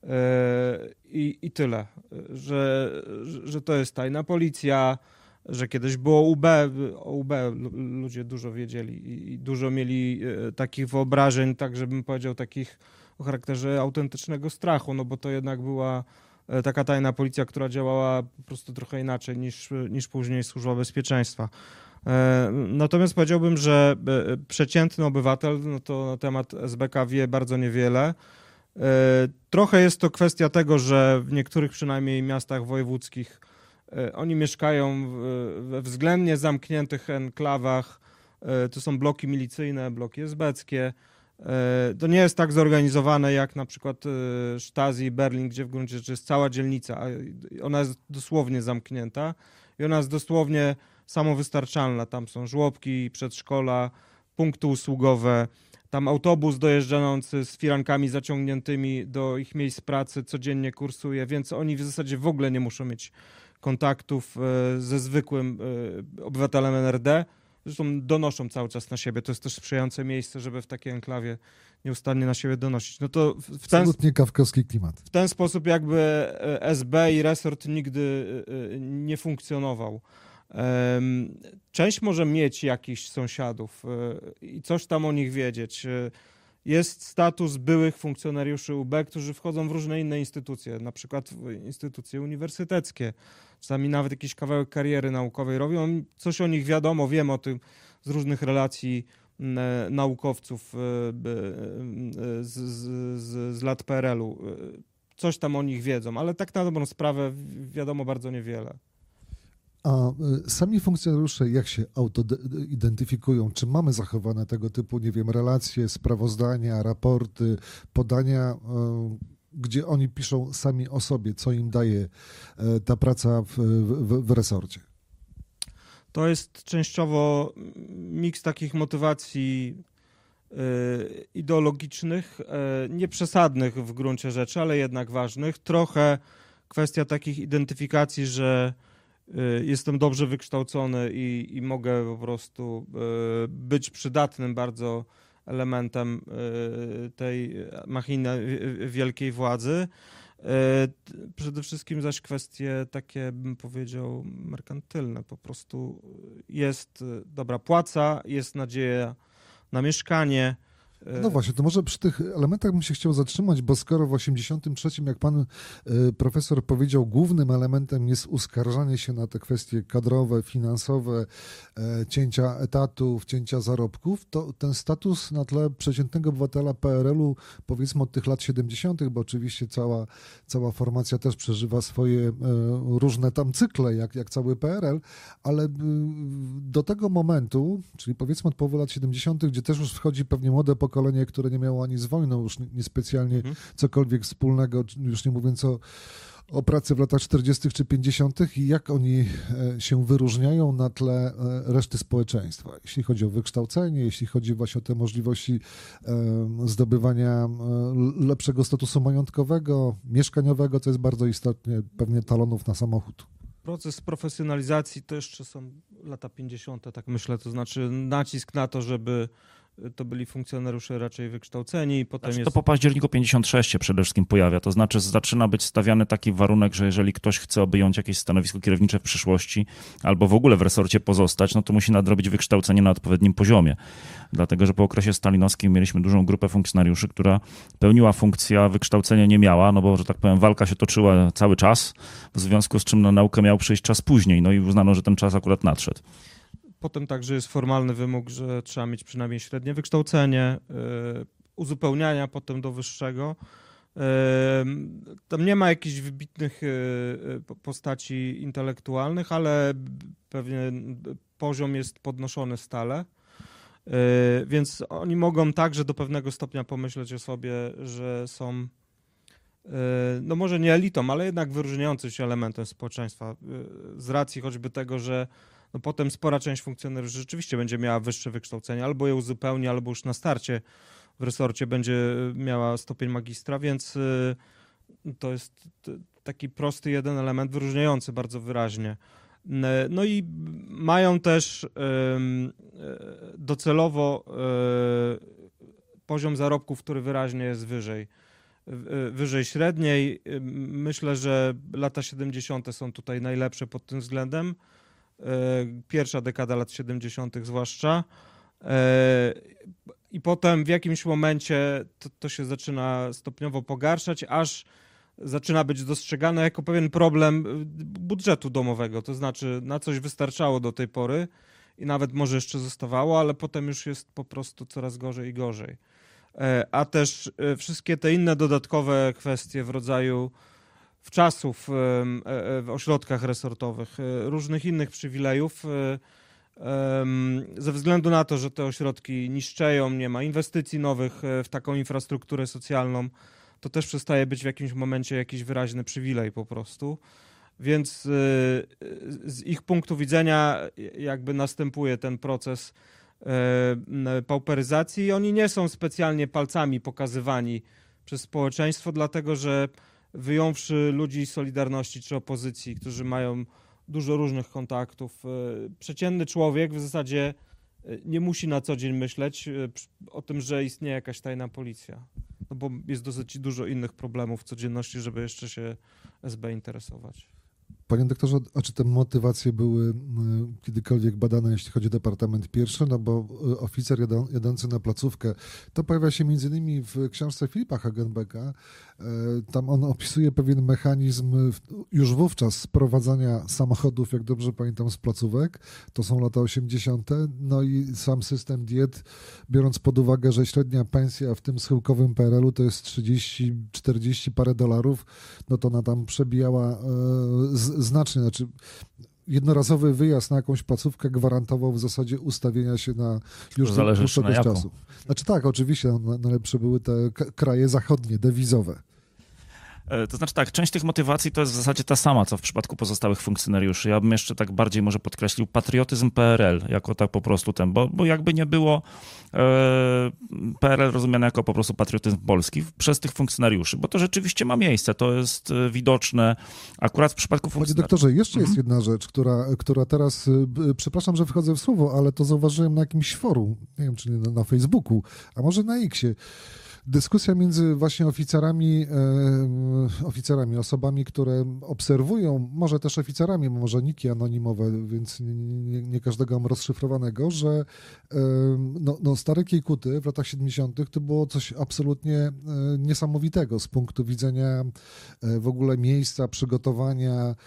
i, i tyle, że, że to jest tajna policja, że kiedyś było U B, o U B ludzie dużo wiedzieli i dużo mieli takich wyobrażeń, tak żebym powiedział, takich o charakterze autentycznego strachu, no bo to jednak była taka tajna policja, która działała po prostu trochę inaczej niż, niż później Służba Bezpieczeństwa. Natomiast powiedziałbym, że przeciętny obywatel no to na temat S B K wie bardzo niewiele. Trochę jest to kwestia tego, że w niektórych przynajmniej miastach wojewódzkich oni mieszkają we względnie zamkniętych enklawach. To są bloki milicyjne, bloki esbeckie. To nie jest tak zorganizowane jak na przykład Stasi, Berlin, gdzie w gruncie rzeczy jest cała dzielnica. Ona jest dosłownie zamknięta i ona jest dosłownie samowystarczalna. Tam są żłobki, przedszkola, punkty usługowe. Tam autobus dojeżdżający z firankami zaciągniętymi do ich miejsc pracy codziennie kursuje, więc oni w zasadzie w ogóle nie muszą mieć kontaktów ze zwykłym obywatelem N R D. Zresztą donoszą cały czas na siebie. To jest też sprzyjające miejsce, żeby w takiej enklawie nieustannie na siebie donosić. No to w ten, absolutnie kafkowski klimat. W ten sposób jakby S B i resort nigdy nie funkcjonował. Część może mieć jakichś sąsiadów i coś tam o nich wiedzieć. Jest status byłych funkcjonariuszy U B, którzy wchodzą w różne inne instytucje, na przykład w instytucje uniwersyteckie. Czasami nawet jakiś kawałek kariery naukowej robią. Coś o nich wiadomo, wiem o tym z różnych relacji naukowców z, z, z, z lat P R L-u. Coś tam o nich wiedzą, ale tak na dobrą sprawę wiadomo bardzo niewiele. A sami funkcjonariusze jak się autoidentyfikują? Czy mamy zachowane tego typu, nie wiem, relacje, sprawozdania, raporty, podania, gdzie oni piszą sami o sobie, co im daje ta praca w, w, w resorcie? To jest częściowo miks takich motywacji ideologicznych, nieprzesadnych w gruncie rzeczy, ale jednak ważnych. Trochę kwestia takich identyfikacji, że jestem dobrze wykształcony i, i mogę po prostu być przydatnym bardzo elementem tej machiny wielkiej władzy. Przede wszystkim zaś kwestie takie, bym powiedział, merkantylne. Po prostu jest dobra płaca, jest nadzieja na mieszkanie. No właśnie, to może przy tych elementach bym się chciał zatrzymać, bo skoro w osiemdziesiątym trzecim, jak pan y, profesor powiedział, głównym elementem jest uskarżanie się na te kwestie kadrowe, finansowe, e, cięcia etatów, cięcia zarobków, to ten status na tle przeciętnego obywatela P R L-u, powiedzmy od tych lat siedemdziesiątych, bo oczywiście cała, cała formacja też przeżywa swoje e, różne tam cykle, jak, jak cały P R L, ale y, do tego momentu, czyli powiedzmy od połowy lat siedemdziesiątych, gdzie też już wchodzi pewnie młode pokolenie, które nie miało ani z wojną już niespecjalnie mhm. cokolwiek wspólnego, już nie mówiąc o, o pracy w latach czterdziestych czy pięćdziesiątych i jak oni się wyróżniają na tle reszty społeczeństwa, jeśli chodzi o wykształcenie, jeśli chodzi właśnie o te możliwości zdobywania lepszego statusu majątkowego, mieszkaniowego, co jest bardzo istotne, pewnie talonów na samochód. Proces profesjonalizacji to jeszcze są lata pięćdziesiąte, tak myślę, to znaczy nacisk na to, żeby to byli funkcjonariusze raczej wykształceni. Potem znaczy, jest... To po październiku pięćdziesiątym trzecim się przede wszystkim pojawia, to znaczy zaczyna być stawiany taki warunek, że jeżeli ktoś chce objąć jakieś stanowisko kierownicze w przyszłości albo w ogóle w resorcie pozostać, no to musi nadrobić wykształcenie na odpowiednim poziomie. Dlatego, że po okresie stalinowskim mieliśmy dużą grupę funkcjonariuszy, która pełniła funkcję, a wykształcenia nie miała, no bo, że tak powiem, walka się toczyła cały czas, w związku z czym na naukę miał przyjść czas później, no i uznano, że ten czas akurat nadszedł. Potem także jest formalny wymóg, że trzeba mieć przynajmniej średnie wykształcenie, yy, uzupełniania potem do wyższego. Yy, tam nie ma jakichś wybitnych yy, postaci intelektualnych, ale pewnie poziom jest podnoszony stale. Yy, więc oni mogą także do pewnego stopnia pomyśleć o sobie, że są yy, no może nie elitą, ale jednak wyróżniającym się elementem społeczeństwa. Yy, z racji choćby tego, że no potem spora część funkcjonariuszy rzeczywiście będzie miała wyższe wykształcenie, albo je uzupełni, albo już na starcie w resorcie będzie miała stopień magistra, więc to jest taki prosty jeden element wyróżniający bardzo wyraźnie. No i mają też docelowo poziom zarobków, który wyraźnie jest wyżej, wyżej średniej. Myślę, że lata siedemdziesiąte są tutaj najlepsze pod tym względem. Pierwsza dekada lat siedemdziesiątych zwłaszcza. I potem w jakimś momencie to, to się zaczyna stopniowo pogarszać, aż zaczyna być dostrzegane jako pewien problem budżetu domowego. To znaczy na coś wystarczało do tej pory i nawet może jeszcze zostawało, ale potem już jest po prostu coraz gorzej i gorzej. A też wszystkie te inne dodatkowe kwestie w rodzaju wczasów w ośrodkach resortowych, różnych innych przywilejów, ze względu na to, że te ośrodki niszczeją, nie ma inwestycji nowych w taką infrastrukturę socjalną, to też przestaje być w jakimś momencie jakiś wyraźny przywilej po prostu. Więc z ich punktu widzenia jakby następuje ten proces pauperyzacji i oni nie są specjalnie palcami pokazywani przez społeczeństwo, dlatego że wyjąwszy ludzi Solidarności czy opozycji, którzy mają dużo różnych kontaktów, przeciętny człowiek w zasadzie nie musi na co dzień myśleć o tym, że istnieje jakaś tajna policja. No bo jest dosyć dużo innych problemów w codzienności, żeby jeszcze się S B interesować. Panie doktorze, a czy te motywacje były kiedykolwiek badane, jeśli chodzi o Departament Pierwszy? No bo oficer jadący na placówkę, to pojawia się między innymi w książce Filipa Hagenbecka. Tam on opisuje pewien mechanizm już wówczas sprowadzania samochodów, jak dobrze pamiętam, z placówek. To są lata osiemdziesiąte. No i sam system diet, biorąc pod uwagę, że średnia pensja w tym schyłkowym P R L-u to jest trzydzieści, czterdzieści parę dolarów, no to ona tam przebijała z znacznie, znaczy jednorazowy wyjazd na jakąś placówkę gwarantował w zasadzie ustawienia się na już dłuższego czasu. Znaczy tak, oczywiście najlepsze były te kraje zachodnie, dewizowe. To znaczy tak, część tych motywacji to jest w zasadzie ta sama, co w przypadku pozostałych funkcjonariuszy. Ja bym jeszcze tak bardziej może podkreślił patriotyzm P R L, jako tak po prostu ten, bo, bo jakby nie było e, P R L rozumiane jako po prostu patriotyzm polski przez tych funkcjonariuszy, bo to rzeczywiście ma miejsce, to jest widoczne akurat w przypadku funkcjonariuszy. Panie doktorze, jeszcze jest jedna rzecz, która, która teraz, przepraszam, że wchodzę w słowo, ale to zauważyłem na jakimś forum, nie wiem, czy na, na Facebooku, a może na X-ie. Dyskusja między właśnie oficerami, e, oficerami, osobami, które obserwują, może też oficerami, może niki anonimowe, więc nie, nie, nie każdego mam rozszyfrowanego, że e, no, no stare Kiejkuty w latach siedemdziesiątych to było coś absolutnie e, niesamowitego z punktu widzenia e, w ogóle miejsca, przygotowania,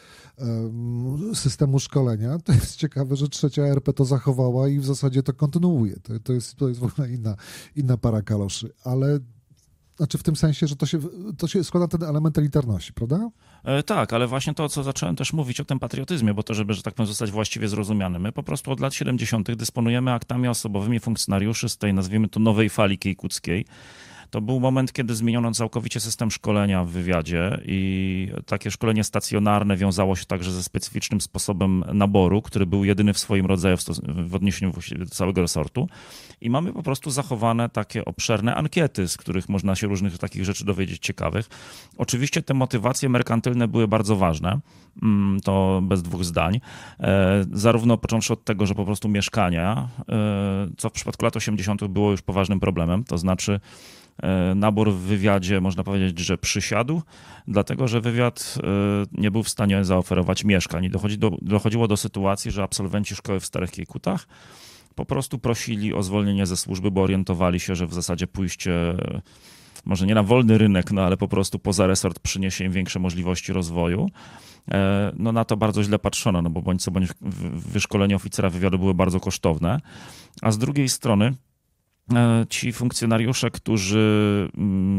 e, systemu szkolenia. To jest ciekawe, że trzecia R P to zachowała i w zasadzie to kontynuuje. To, to, jest, to jest w ogóle inna, inna para kaloszy, ale znaczy w tym sensie, że to się, to się składa na ten element elitarności, prawda? E, tak, ale właśnie to, co zacząłem też mówić o tym patriotyzmie, bo to, żeby, że tak powiem, zostać właściwie zrozumiany. My po prostu od lat siedemdziesiątych dysponujemy aktami osobowymi funkcjonariuszy z tej, nazwijmy to, nowej fali kiejkuckiej. To był moment, kiedy zmieniono całkowicie system szkolenia w wywiadzie i takie szkolenie stacjonarne wiązało się także ze specyficznym sposobem naboru, który był jedyny w swoim rodzaju w, w odniesieniu do całego resortu. I mamy po prostu zachowane takie obszerne ankiety, z których można się różnych takich rzeczy dowiedzieć ciekawych. Oczywiście te motywacje merkantylne były bardzo ważne, to bez dwóch zdań. Zarówno począwszy od tego, że po prostu mieszkania, co w przypadku lat osiemdziesiątych było już poważnym problemem, to znaczy nabór w wywiadzie, można powiedzieć, że przysiadł, dlatego że wywiad nie był w stanie zaoferować mieszkań. Dochodzi do, dochodziło do sytuacji, że absolwenci szkoły w Starych Kiejkutach po prostu prosili o zwolnienie ze służby, bo orientowali się, że w zasadzie pójście może nie na wolny rynek, no ale po prostu poza resort przyniesie im większe możliwości rozwoju. No na to bardzo źle patrzono, no bo bądź co bądź wyszkolenie oficera wywiadu były bardzo kosztowne, a z drugiej strony ci funkcjonariusze, którzy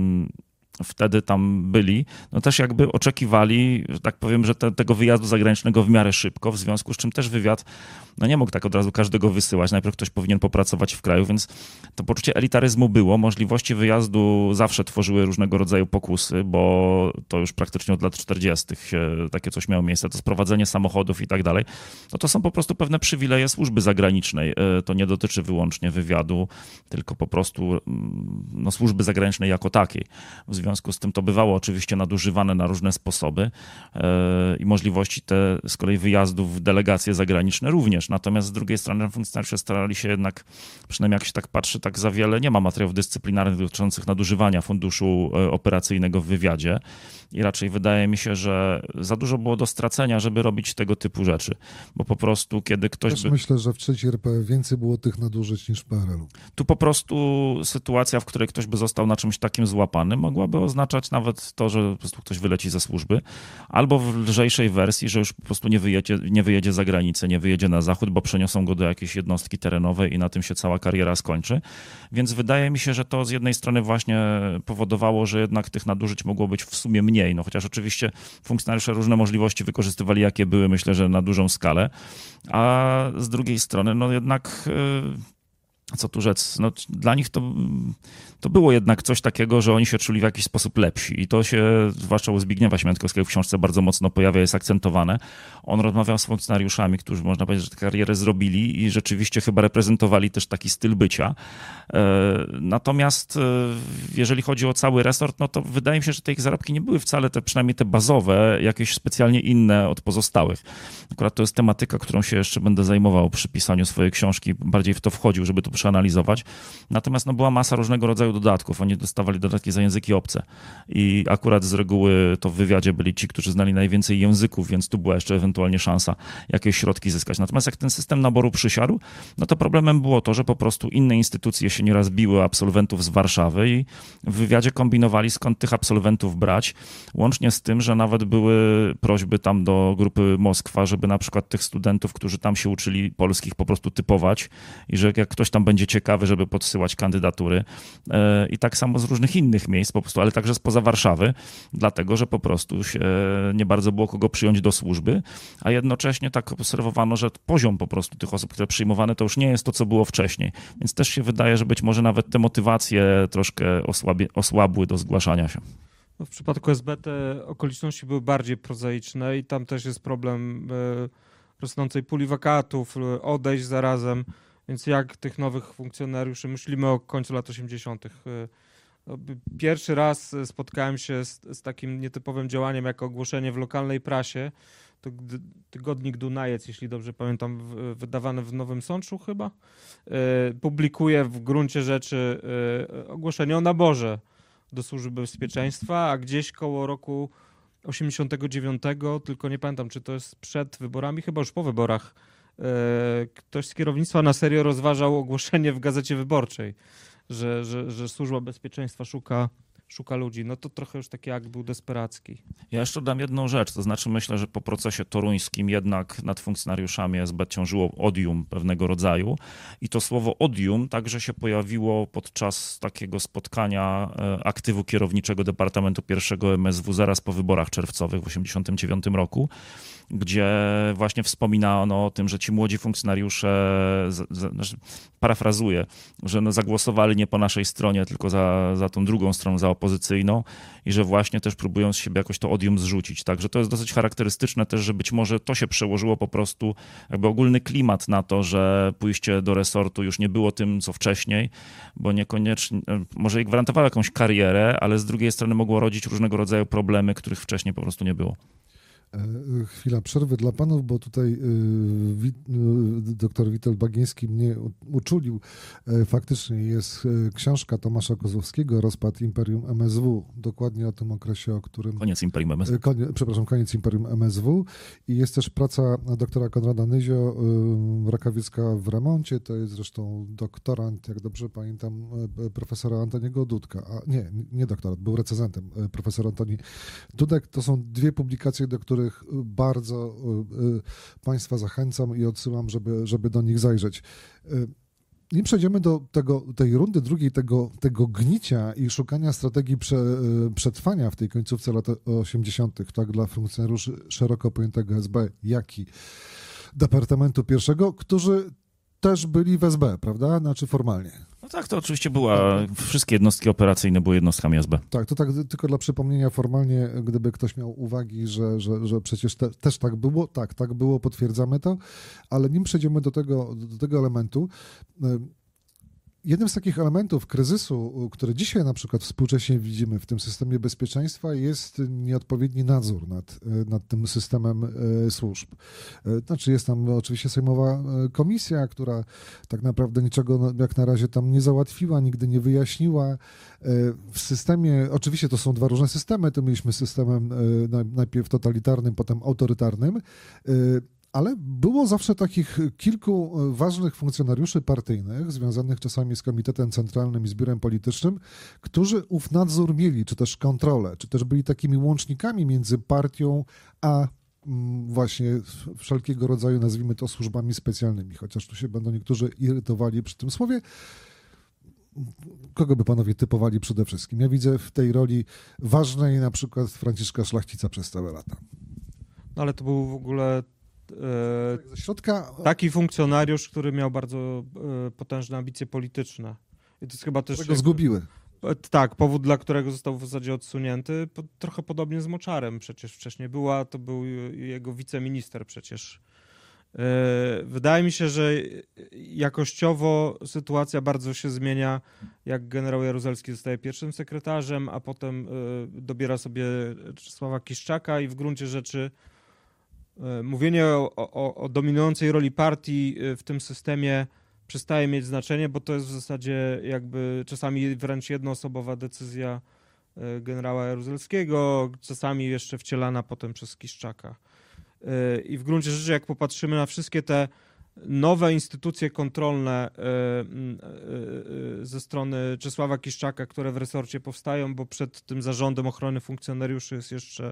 wtedy tam byli, no też jakby oczekiwali, że tak powiem, że te, tego wyjazdu zagranicznego w miarę szybko, w związku z czym też wywiad no nie mógł tak od razu każdego wysyłać. Najpierw ktoś powinien popracować w kraju, więc to poczucie elitaryzmu było. Możliwości wyjazdu zawsze tworzyły różnego rodzaju pokusy, bo to już praktycznie od lat czterdziestych się takie coś miało miejsce. To sprowadzenie samochodów i tak dalej. No to są po prostu pewne przywileje służby zagranicznej. To nie dotyczy wyłącznie wywiadu, tylko po prostu no, służby zagranicznej jako takiej. W związku z tym to bywało oczywiście nadużywane na różne sposoby i możliwości te z kolei wyjazdów w delegacje zagraniczne również. Natomiast z drugiej strony funkcjonariusze starali się jednak, przynajmniej jak się tak patrzy, tak za wiele nie ma materiałów dyscyplinarnych dotyczących nadużywania funduszu operacyjnego w wywiadzie i raczej wydaje mi się, że za dużo było do stracenia, żeby robić tego typu rzeczy, bo po prostu kiedy ktoś... Też by... myślę, że w trzeciej R P więcej było tych nadużyć niż w P R L u. Tu po prostu sytuacja, w której ktoś by został na czymś takim złapany, mogłaby oznaczać nawet to, że po prostu ktoś wyleci ze służby, albo w lżejszej wersji, że już po prostu nie wyjedzie, nie wyjedzie za granicę, nie wyjedzie na zachód, bo przeniosą go do jakiejś jednostki terenowej i na tym się cała kariera skończy. Więc wydaje mi się, że to z jednej strony właśnie powodowało, że jednak tych nadużyć mogło być w sumie mniej, no chociaż oczywiście funkcjonariusze różne możliwości wykorzystywali, jakie były, myślę, że na dużą skalę, a z drugiej strony no jednak... Yy... co tu rzec, no, dla nich to, to było jednak coś takiego, że oni się czuli w jakiś sposób lepsi i to się, zwłaszcza u Zbigniewa Śmiałkowskiego w książce bardzo mocno pojawia, jest akcentowane. On rozmawiał z funkcjonariuszami, którzy można powiedzieć, że tę karierę zrobili i rzeczywiście chyba reprezentowali też taki styl bycia. Natomiast jeżeli chodzi o cały resort, no to wydaje mi się, że te ich zarobki nie były wcale te, przynajmniej te bazowe, jakieś specjalnie inne od pozostałych. Akurat to jest tematyka, którą się jeszcze będę zajmował przy pisaniu swojej książki, bardziej w to wchodził, żeby to przeanalizować. Natomiast no, była masa różnego rodzaju dodatków. Oni dostawali dodatki za języki obce i akurat z reguły to w wywiadzie byli ci, którzy znali najwięcej języków, więc tu była jeszcze ewentualnie szansa jakieś środki zyskać. Natomiast jak ten system naboru przysiadł, no to problemem było to, że po prostu inne instytucje się nieraz biły absolwentów z Warszawy i w wywiadzie kombinowali, skąd tych absolwentów brać, łącznie z tym, że nawet były prośby tam do grupy Moskwa, żeby na przykład tych studentów, którzy tam się uczyli polskich, po prostu typować i że jak ktoś tam będzie ciekawy, żeby podsyłać kandydatury i tak samo z różnych innych miejsc po prostu, ale także spoza Warszawy, dlatego, że po prostu się nie bardzo było kogo przyjąć do służby, a jednocześnie tak obserwowano, że poziom po prostu tych osób, które przyjmowane, to już nie jest to, co było wcześniej, więc też się wydaje, że być może nawet te motywacje troszkę osłabie, osłabły do zgłaszania się. No, w przypadku S B te okoliczności były bardziej prozaiczne i tam też jest problem rosnącej puli wakatów, odejść zarazem, więc jak tych nowych funkcjonariuszy, myślimy o końcu lat osiemdziesiątych. Pierwszy raz spotkałem się z, z takim nietypowym działaniem jak ogłoszenie w lokalnej prasie. To tygodnik Dunajec, jeśli dobrze pamiętam, wydawany w Nowym Sączu chyba, publikuje w gruncie rzeczy ogłoszenie o naborze do Służby Bezpieczeństwa, a gdzieś koło roku osiemdziesiątego dziewiątego, tylko nie pamiętam, czy to jest przed wyborami, chyba już po wyborach, ktoś z kierownictwa na serio rozważał ogłoszenie w Gazecie Wyborczej, że, że, że Służba Bezpieczeństwa szuka, szuka ludzi. No to trochę już taki akt był desperacki. Ja jeszcze dodam jedną rzecz, to znaczy myślę, że po procesie toruńskim jednak nad funkcjonariuszami S B ciążyło odium pewnego rodzaju i to słowo odium także się pojawiło podczas takiego spotkania aktywu kierowniczego Departamentu Pierwszego M S W zaraz po wyborach czerwcowych w osiemdziesiątym dziewiątym roku, gdzie właśnie wspominano o tym, że ci młodzi funkcjonariusze, z, z, znaczy parafrazuję, że no zagłosowali nie po naszej stronie, tylko za, za tą drugą stroną, za opozycyjną i że właśnie też próbują z siebie jakoś to odium zrzucić. Także to jest dosyć charakterystyczne też, że być może to się przełożyło po prostu jakby ogólny klimat na to, że pójście do resortu już nie było tym, co wcześniej, bo niekoniecznie, może i gwarantowało jakąś karierę, ale z drugiej strony mogło rodzić różnego rodzaju problemy, których wcześniej po prostu nie było. Chwila przerwy dla panów, bo tutaj wi- doktor Witold Bagiński mnie uczulił. Faktycznie jest książka Tomasza Kozłowskiego, Rozpad Imperium M S W, dokładnie o tym okresie, o którym... Koniec Imperium M S W. Konie, przepraszam, koniec Imperium M S W. I jest też praca doktora Konrada Nyzio, Rakawiecka w remoncie, to jest zresztą doktorant, jak dobrze pamiętam, profesora Antoniego Dudka. A nie, nie doktorat, był recenzentem, profesor Antoni Dudek. To są dwie publikacje, do których bardzo Państwa zachęcam i odsyłam, żeby, żeby do nich zajrzeć. Nim przejdziemy do tego, tej rundy drugiej, tego, tego gnicia i szukania strategii prze, przetrwania w tej końcówce lat osiemdziesiątych, tak dla funkcjonariuszy szeroko pojętego S B, jak i Departamentu Pierwszego, którzy też byli w S B, prawda? Znaczy formalnie. No tak, to oczywiście była, wszystkie jednostki operacyjne były jednostkami S B. Tak, to tak tylko dla przypomnienia formalnie, gdyby ktoś miał uwagi, że, że, że przecież te, też tak było, tak, tak było, potwierdzamy to, ale nim przejdziemy do tego, do tego elementu, jednym z takich elementów kryzysu, który dzisiaj na przykład współcześnie widzimy w tym systemie bezpieczeństwa, jest nieodpowiedni nadzór nad, nad tym systemem służb. Znaczy jest tam oczywiście sejmowa komisja, która tak naprawdę niczego jak na razie tam nie załatwiła, nigdy nie wyjaśniła. W systemie, oczywiście to są dwa różne systemy, to mieliśmy systemem najpierw totalitarnym, potem autorytarnym, ale było zawsze takich kilku ważnych funkcjonariuszy partyjnych, związanych czasami z Komitetem Centralnym i z Biurem Politycznym, którzy ów nadzór mieli, czy też kontrolę, czy też byli takimi łącznikami między partią a właśnie wszelkiego rodzaju, nazwijmy to, służbami specjalnymi, chociaż tu się będą niektórzy irytowali przy tym słowie. Kogo by panowie typowali przede wszystkim? Ja widzę w tej roli ważnej na przykład Franciszka Szlachcica przez całe lata. No ale to był w ogóle Ze środka... taki funkcjonariusz, który miał bardzo potężne ambicje polityczne. I to jest chyba też... Którego zgubiły. Tak, powód, dla którego został w zasadzie odsunięty. Po, trochę podobnie z Moczarem przecież wcześniej była, to był jego wiceminister przecież. Wydaje mi się, że jakościowo sytuacja bardzo się zmienia, jak generał Jaruzelski zostaje pierwszym sekretarzem, a potem dobiera sobie Czesława Kiszczaka i w gruncie rzeczy mówienie o, o, o dominującej roli partii w tym systemie przestaje mieć znaczenie, bo to jest w zasadzie jakby czasami wręcz jednoosobowa decyzja generała Jaruzelskiego, czasami jeszcze wcielana potem przez Kiszczaka. I w gruncie rzeczy, jak popatrzymy na wszystkie te nowe instytucje kontrolne ze strony Czesława Kiszczaka, które w resorcie powstają, bo przed tym Zarządem Ochrony Funkcjonariuszy jest jeszcze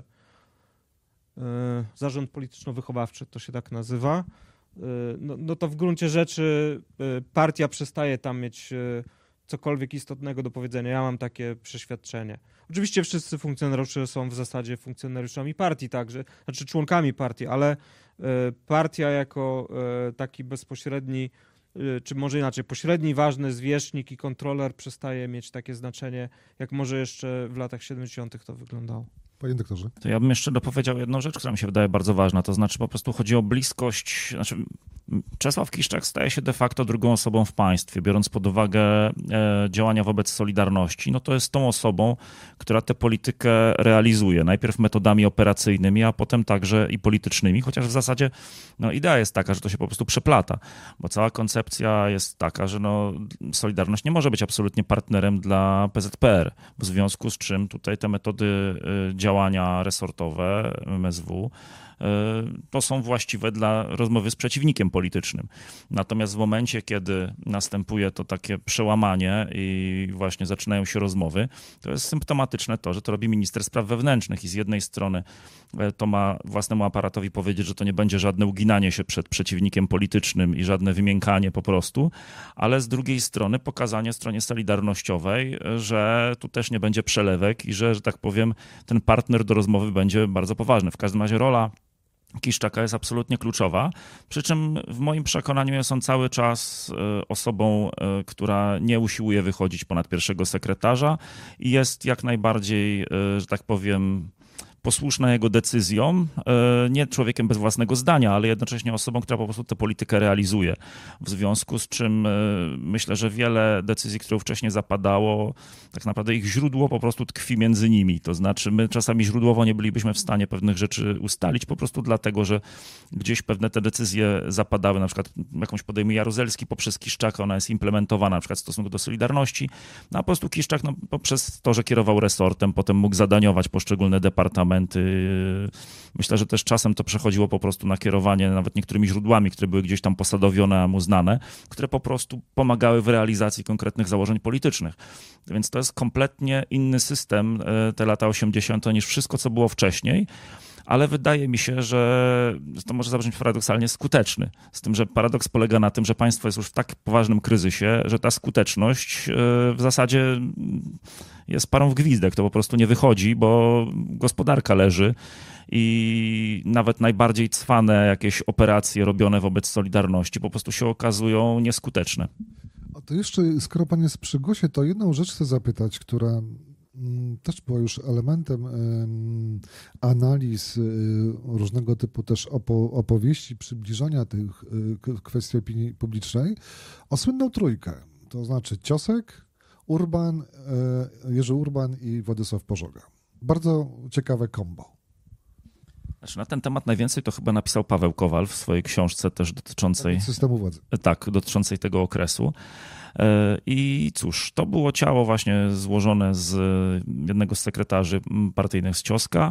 Zarząd Polityczno-Wychowawczy, to się tak nazywa, no, no to w gruncie rzeczy partia przestaje tam mieć cokolwiek istotnego do powiedzenia. Ja mam takie przeświadczenie. Oczywiście wszyscy funkcjonariusze są w zasadzie funkcjonariuszami partii także, znaczy członkami partii, ale partia jako taki bezpośredni czy może inaczej, pośredni, ważny zwierzchnik i kontroler przestaje mieć takie znaczenie, jak może jeszcze w latach siedemdziesiątych to wyglądało. Panie doktorze. To ja bym jeszcze dopowiedział jedną rzecz, która mi się wydaje bardzo ważna, to znaczy po prostu chodzi o bliskość, znaczy Czesław Kiszczak staje się de facto drugą osobą w państwie, biorąc pod uwagę e, działania wobec Solidarności, no to jest tą osobą, która tę politykę realizuje, najpierw metodami operacyjnymi, a potem także i politycznymi, chociaż w zasadzie no, idea jest taka, że to się po prostu przeplata, bo cała koncepcja jest taka, że no, Solidarność nie może być absolutnie partnerem dla P Z P R, w związku z czym tutaj te metody e, działania resortowe M S W to są właściwe dla rozmowy z przeciwnikiem politycznym. Natomiast w momencie, kiedy następuje to takie przełamanie i właśnie zaczynają się rozmowy, to jest symptomatyczne to, że to robi minister spraw wewnętrznych i z jednej strony to ma własnemu aparatowi powiedzieć, że to nie będzie żadne uginanie się przed przeciwnikiem politycznym i żadne wymiękanie po prostu, ale z drugiej strony pokazanie stronie solidarnościowej, że tu też nie będzie przelewek i że, że tak powiem, ten partner do rozmowy będzie bardzo poważny. W każdym razie rola Kiszczaka jest absolutnie kluczowa, przy czym w moim przekonaniu jest on cały czas osobą, która nie usiłuje wychodzić ponad pierwszego sekretarza i jest jak najbardziej, że tak powiem, posłuszna jego decyzjom, nie człowiekiem bez własnego zdania, ale jednocześnie osobą, która po prostu tę politykę realizuje. W związku z czym myślę, że wiele decyzji, które wcześniej zapadało, tak naprawdę ich źródło po prostu tkwi między nimi. To znaczy my czasami źródłowo nie bylibyśmy w stanie pewnych rzeczy ustalić, po prostu dlatego, że gdzieś pewne te decyzje zapadały, na przykład jakąś podejmuje Jaruzelski poprzez Kiszczaka, ona jest implementowana na przykład w stosunku do Solidarności, no a po prostu Kiszczak no, poprzez to, że kierował resortem, potem mógł zadaniować poszczególne departamenty. Myślę, że też czasem to przechodziło po prostu na kierowanie nawet niektórymi źródłami, które były gdzieś tam posadowione, a mu znane, które po prostu pomagały w realizacji konkretnych założeń politycznych. Więc to jest kompletnie inny system, te lata osiemdziesiąte, niż wszystko, co było wcześniej. Ale wydaje mi się, że to może zabrzmieć paradoksalnie skuteczny. Z tym, że paradoks polega na tym, że państwo jest już w tak poważnym kryzysie, że ta skuteczność w zasadzie jest parą w gwizdek. To po prostu nie wychodzi, bo gospodarka leży i nawet najbardziej cwane jakieś operacje robione wobec Solidarności po prostu się okazują nieskuteczne. A to jeszcze, skoro pan jest przy głosie, to jedną rzecz chcę zapytać, która też była już elementem analiz, różnego typu też opo- opowieści, przybliżania tych kwestii opinii publicznej, o słynną trójkę, to znaczy Ciosek, Urban, Jerzy Urban i Władysław Pożoga. Bardzo ciekawe kombo. Znaczy, na ten temat najwięcej to chyba napisał Paweł Kowal w swojej książce też dotyczącej systemu władzy. Tak, dotyczącej tego okresu. I cóż, to było ciało właśnie złożone z jednego z sekretarzy partyjnych z Cioska,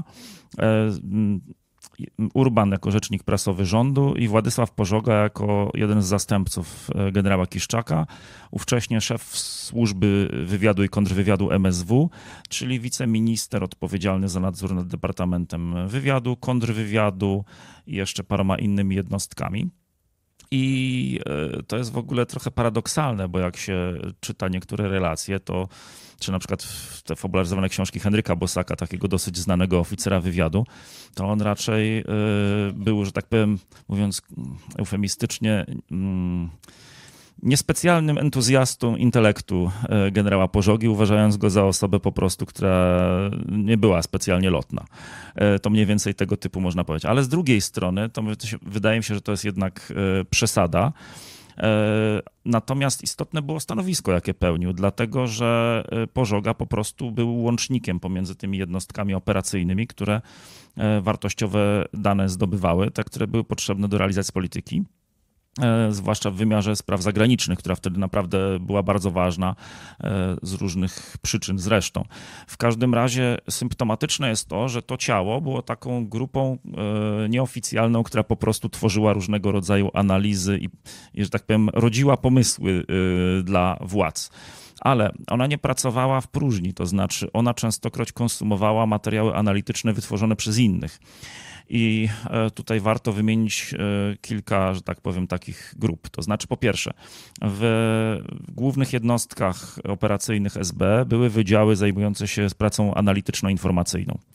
Urban jako rzecznik prasowy rządu i Władysław Pożoga jako jeden z zastępców generała Kiszczaka, ówcześnie szef służby wywiadu i kontrwywiadu M S W, czyli wiceminister odpowiedzialny za nadzór nad Departamentem Wywiadu, kontrwywiadu i jeszcze paroma innymi jednostkami. I to jest w ogóle trochę paradoksalne, bo jak się czyta niektóre relacje, to czy na przykład te fabularyzowane książki Henryka Bosaka, takiego dosyć znanego oficera wywiadu, to on raczej był, że tak powiem, mówiąc eufemistycznie, niespecjalnym entuzjastą intelektu generała Pożogi, uważając go za osobę po prostu, która nie była specjalnie lotna. To mniej więcej tego typu można powiedzieć. Ale z drugiej strony, to wydaje mi się, że to jest jednak przesada. Natomiast istotne było stanowisko, jakie pełnił, dlatego że Pożoga po prostu był łącznikiem pomiędzy tymi jednostkami operacyjnymi, które wartościowe dane zdobywały, te, które były potrzebne do realizacji polityki, zwłaszcza w wymiarze spraw zagranicznych, która wtedy naprawdę była bardzo ważna z różnych przyczyn zresztą. W każdym razie symptomatyczne jest to, że to ciało było taką grupą nieoficjalną, która po prostu tworzyła różnego rodzaju analizy i, i że tak powiem, rodziła pomysły dla władz. Ale ona nie pracowała w próżni, to znaczy ona częstokroć konsumowała materiały analityczne wytworzone przez innych. I tutaj warto wymienić kilka, że tak powiem, takich grup. To znaczy, po pierwsze, w głównych jednostkach operacyjnych S B były wydziały zajmujące się pracą analityczno-informacyjną.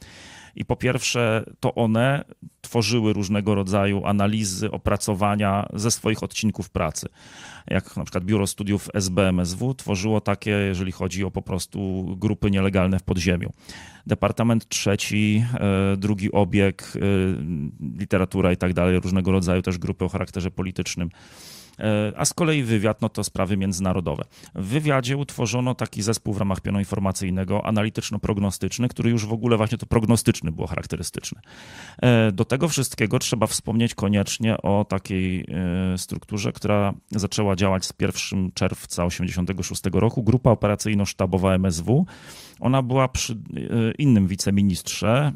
I po pierwsze to one tworzyły różnego rodzaju analizy, opracowania ze swoich odcinków pracy. Jak na przykład Biuro Studiów S B M S W tworzyło takie, jeżeli chodzi o po prostu grupy nielegalne w podziemiu. Departament trzeci, drugi obieg, literatura i tak dalej, różnego rodzaju też grupy o charakterze politycznym. A z kolei wywiad, no to sprawy międzynarodowe. W wywiadzie utworzono taki zespół w ramach pionu informacyjnego, analityczno-prognostyczny, który już w ogóle właśnie to prognostyczny było charakterystyczny. Do tego wszystkiego trzeba wspomnieć koniecznie o takiej strukturze, która zaczęła działać z pierwszego czerwca osiemdziesiątego szóstego roku, grupa operacyjno-sztabowa M S W. Ona była przy innym wiceministrze,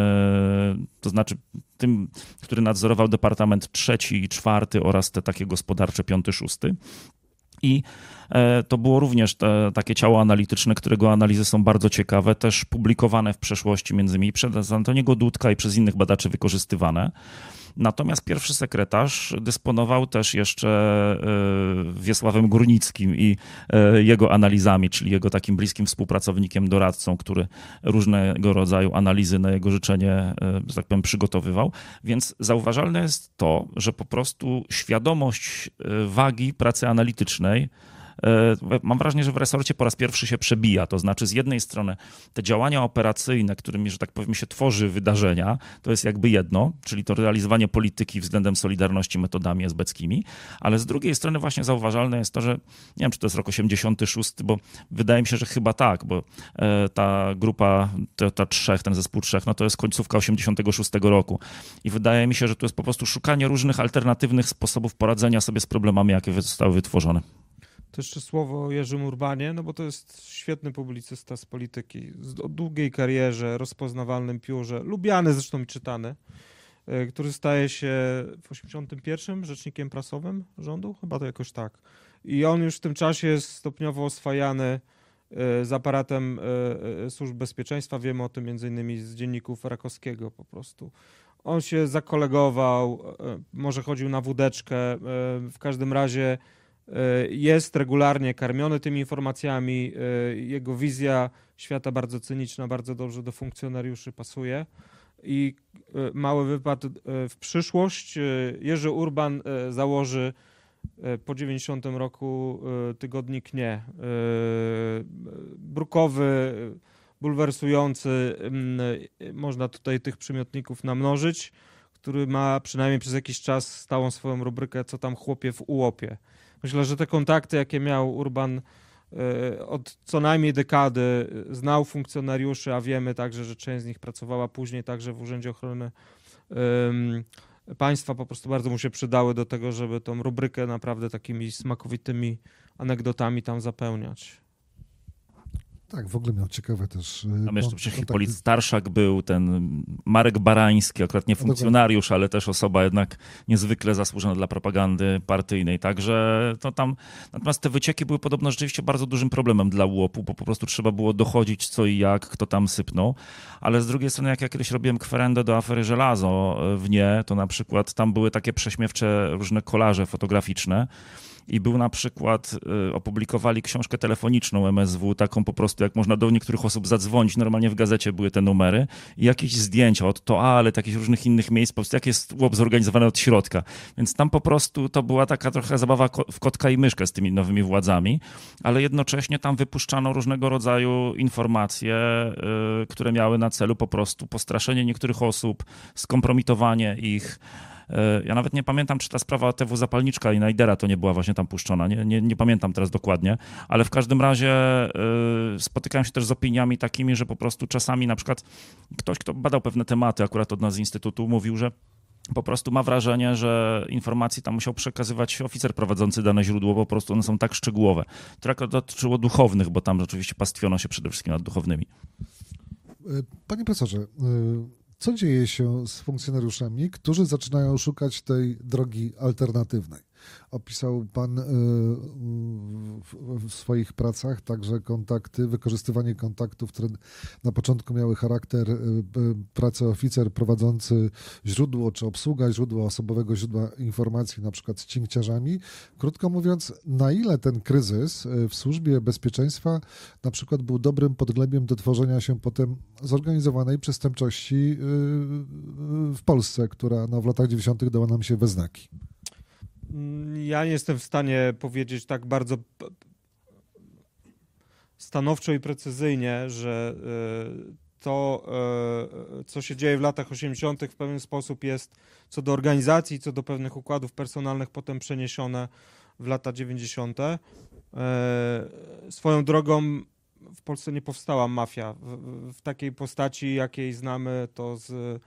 to znaczy tym, który nadzorował Departament trzeci i czwarty oraz te takie gospodarcze piąty, szósty. I to było również te, takie ciało analityczne, którego analizy są bardzo ciekawe, też publikowane w przeszłości między innymi przez Antoniego Dudka i przez innych badaczy wykorzystywane. Natomiast pierwszy sekretarz dysponował też jeszcze Wiesławem Górnickim i jego analizami, czyli jego takim bliskim współpracownikiem, doradcą, który różnego rodzaju analizy na jego życzenie, że tak powiem, przygotowywał. Więc zauważalne jest to, że po prostu świadomość wagi pracy analitycznej, mam wrażenie, że w resorcie po raz pierwszy się przebija. To znaczy z jednej strony te działania operacyjne, którymi, że tak powiem, się tworzy wydarzenia, to jest jakby jedno, czyli to realizowanie polityki względem Solidarności metodami esbeckimi, ale z drugiej strony właśnie zauważalne jest to, że nie wiem, czy to jest rok osiemdziesiąty szósty, bo wydaje mi się, że chyba tak, bo ta grupa, ta, ta trzech, ten zespół trzech, no to jest końcówka osiemdziesiątego szóstego roku i wydaje mi się, że tu jest po prostu szukanie różnych alternatywnych sposobów poradzenia sobie z problemami, jakie zostały wytworzone. To jeszcze słowo o Jerzym Urbanie, no bo to jest świetny publicysta z polityki, o długiej karierze, rozpoznawalnym piórze, lubiany zresztą i czytany, który staje się w osiemdziesiątym pierwszym rzecznikiem prasowym rządu, chyba to jakoś tak. I on już w tym czasie jest stopniowo oswajany z aparatem służb bezpieczeństwa. Wiemy o tym między innymi z dzienników Rakowskiego po prostu. On się zakolegował, może chodził na wódeczkę, w każdym razie jest regularnie karmiony tymi informacjami. Jego wizja świata bardzo cyniczna, bardzo dobrze do funkcjonariuszy pasuje. I mały wypad w przyszłość. Jerzy Urban założy po dziewięćdziesiątym roku tygodnik Nie. Brukowy, bulwersujący, można tutaj tych przymiotników namnożyć, który ma przynajmniej przez jakiś czas stałą swoją rubrykę Co tam chłopie w ułopie. Myślę, że te kontakty, jakie miał Urban od co najmniej dekady, znał funkcjonariuszy, a wiemy także, że część z nich pracowała później także w Urzędzie Ochrony Państwa, po prostu bardzo mu się przydały do tego, żeby tą rubrykę naprawdę takimi smakowitymi anegdotami tam zapełniać. Tak, w ogóle miał ciekawe też... Tam jeszcze przecież Hipolit Starszak był, ten Marek Barański, akurat nie funkcjonariusz, ale też osoba jednak niezwykle zasłużona dla propagandy partyjnej, także to tam... Natomiast te wycieki były podobno rzeczywiście bardzo dużym problemem dla łuopu, bo po prostu trzeba było dochodzić co i jak, kto tam sypnął, ale z drugiej strony, jak ja kiedyś robiłem kwerendę do afery Żelazo w Nie, to na przykład tam były takie prześmiewcze różne kolaże fotograficzne, i był na przykład, y, opublikowali książkę telefoniczną M S W, taką po prostu, jak można do niektórych osób zadzwonić, normalnie w gazecie były te numery i jakieś zdjęcia od toalet, jakichś różnych innych miejsc, po prostu jak jest łop zorganizowany od środka. Więc tam po prostu to była taka trochę zabawa ko- w kotka i myszkę z tymi nowymi władzami, ale jednocześnie tam wypuszczano różnego rodzaju informacje, y, które miały na celu po prostu postraszenie niektórych osób, skompromitowanie ich. Ja nawet nie pamiętam, czy ta sprawa T W Zapalniczka i Najdera to nie była właśnie tam puszczona. Nie, nie, nie pamiętam teraz dokładnie, ale w każdym razie y, spotykałem się też z opiniami takimi, że po prostu czasami na przykład ktoś, kto badał pewne tematy akurat od nas z Instytutu, mówił, że po prostu ma wrażenie, że informacji tam musiał przekazywać oficer prowadzący dane źródło, po prostu one są tak szczegółowe. To akurat dotyczyło duchownych, bo tam rzeczywiście pastwiono się przede wszystkim nad duchownymi. Panie profesorze, co dzieje się z funkcjonariuszami, którzy zaczynają szukać tej drogi alternatywnej? Opisał pan w swoich pracach także kontakty, wykorzystywanie kontaktów, które na początku miały charakter pracy oficer prowadzący źródło czy obsługa źródła, osobowego źródła informacji, na przykład z cinkciarzami. Krótko mówiąc, na ile ten kryzys w służbie bezpieczeństwa na przykład był dobrym podglebiem do tworzenia się potem zorganizowanej przestępczości w Polsce, która no, w latach dziewięćdziesiątych dała nam się we znaki? Ja nie jestem w stanie powiedzieć tak bardzo stanowczo i precyzyjnie, że to, co się dzieje w latach osiemdziesiątych w pewien sposób jest co do organizacji, co do pewnych układów personalnych potem przeniesione w lata dziewięćdziesiąte. Swoją drogą w Polsce nie powstała mafia w, w takiej postaci, jakiej znamy to z,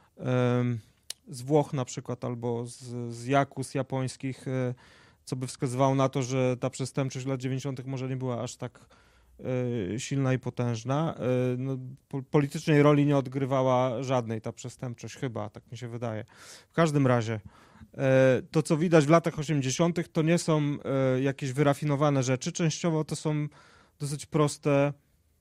z Włoch na przykład albo z, z Yakus japońskich, co by wskazywało na to, że ta przestępczość lat dziewięćdziesiątych może nie była aż tak silna i potężna. No, politycznej roli nie odgrywała żadnej ta przestępczość chyba, tak mi się wydaje. W każdym razie to, co widać w latach osiemdziesiątych, to nie są jakieś wyrafinowane rzeczy. Częściowo to są dosyć proste,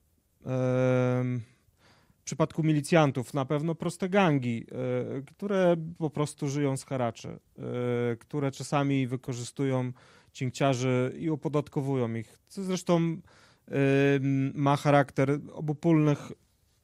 w przypadku milicjantów na pewno proste gangi, które po prostu żyją z haraczy, które czasami wykorzystują cinkciarzy i opodatkowują ich. Co zresztą ma charakter obopólnych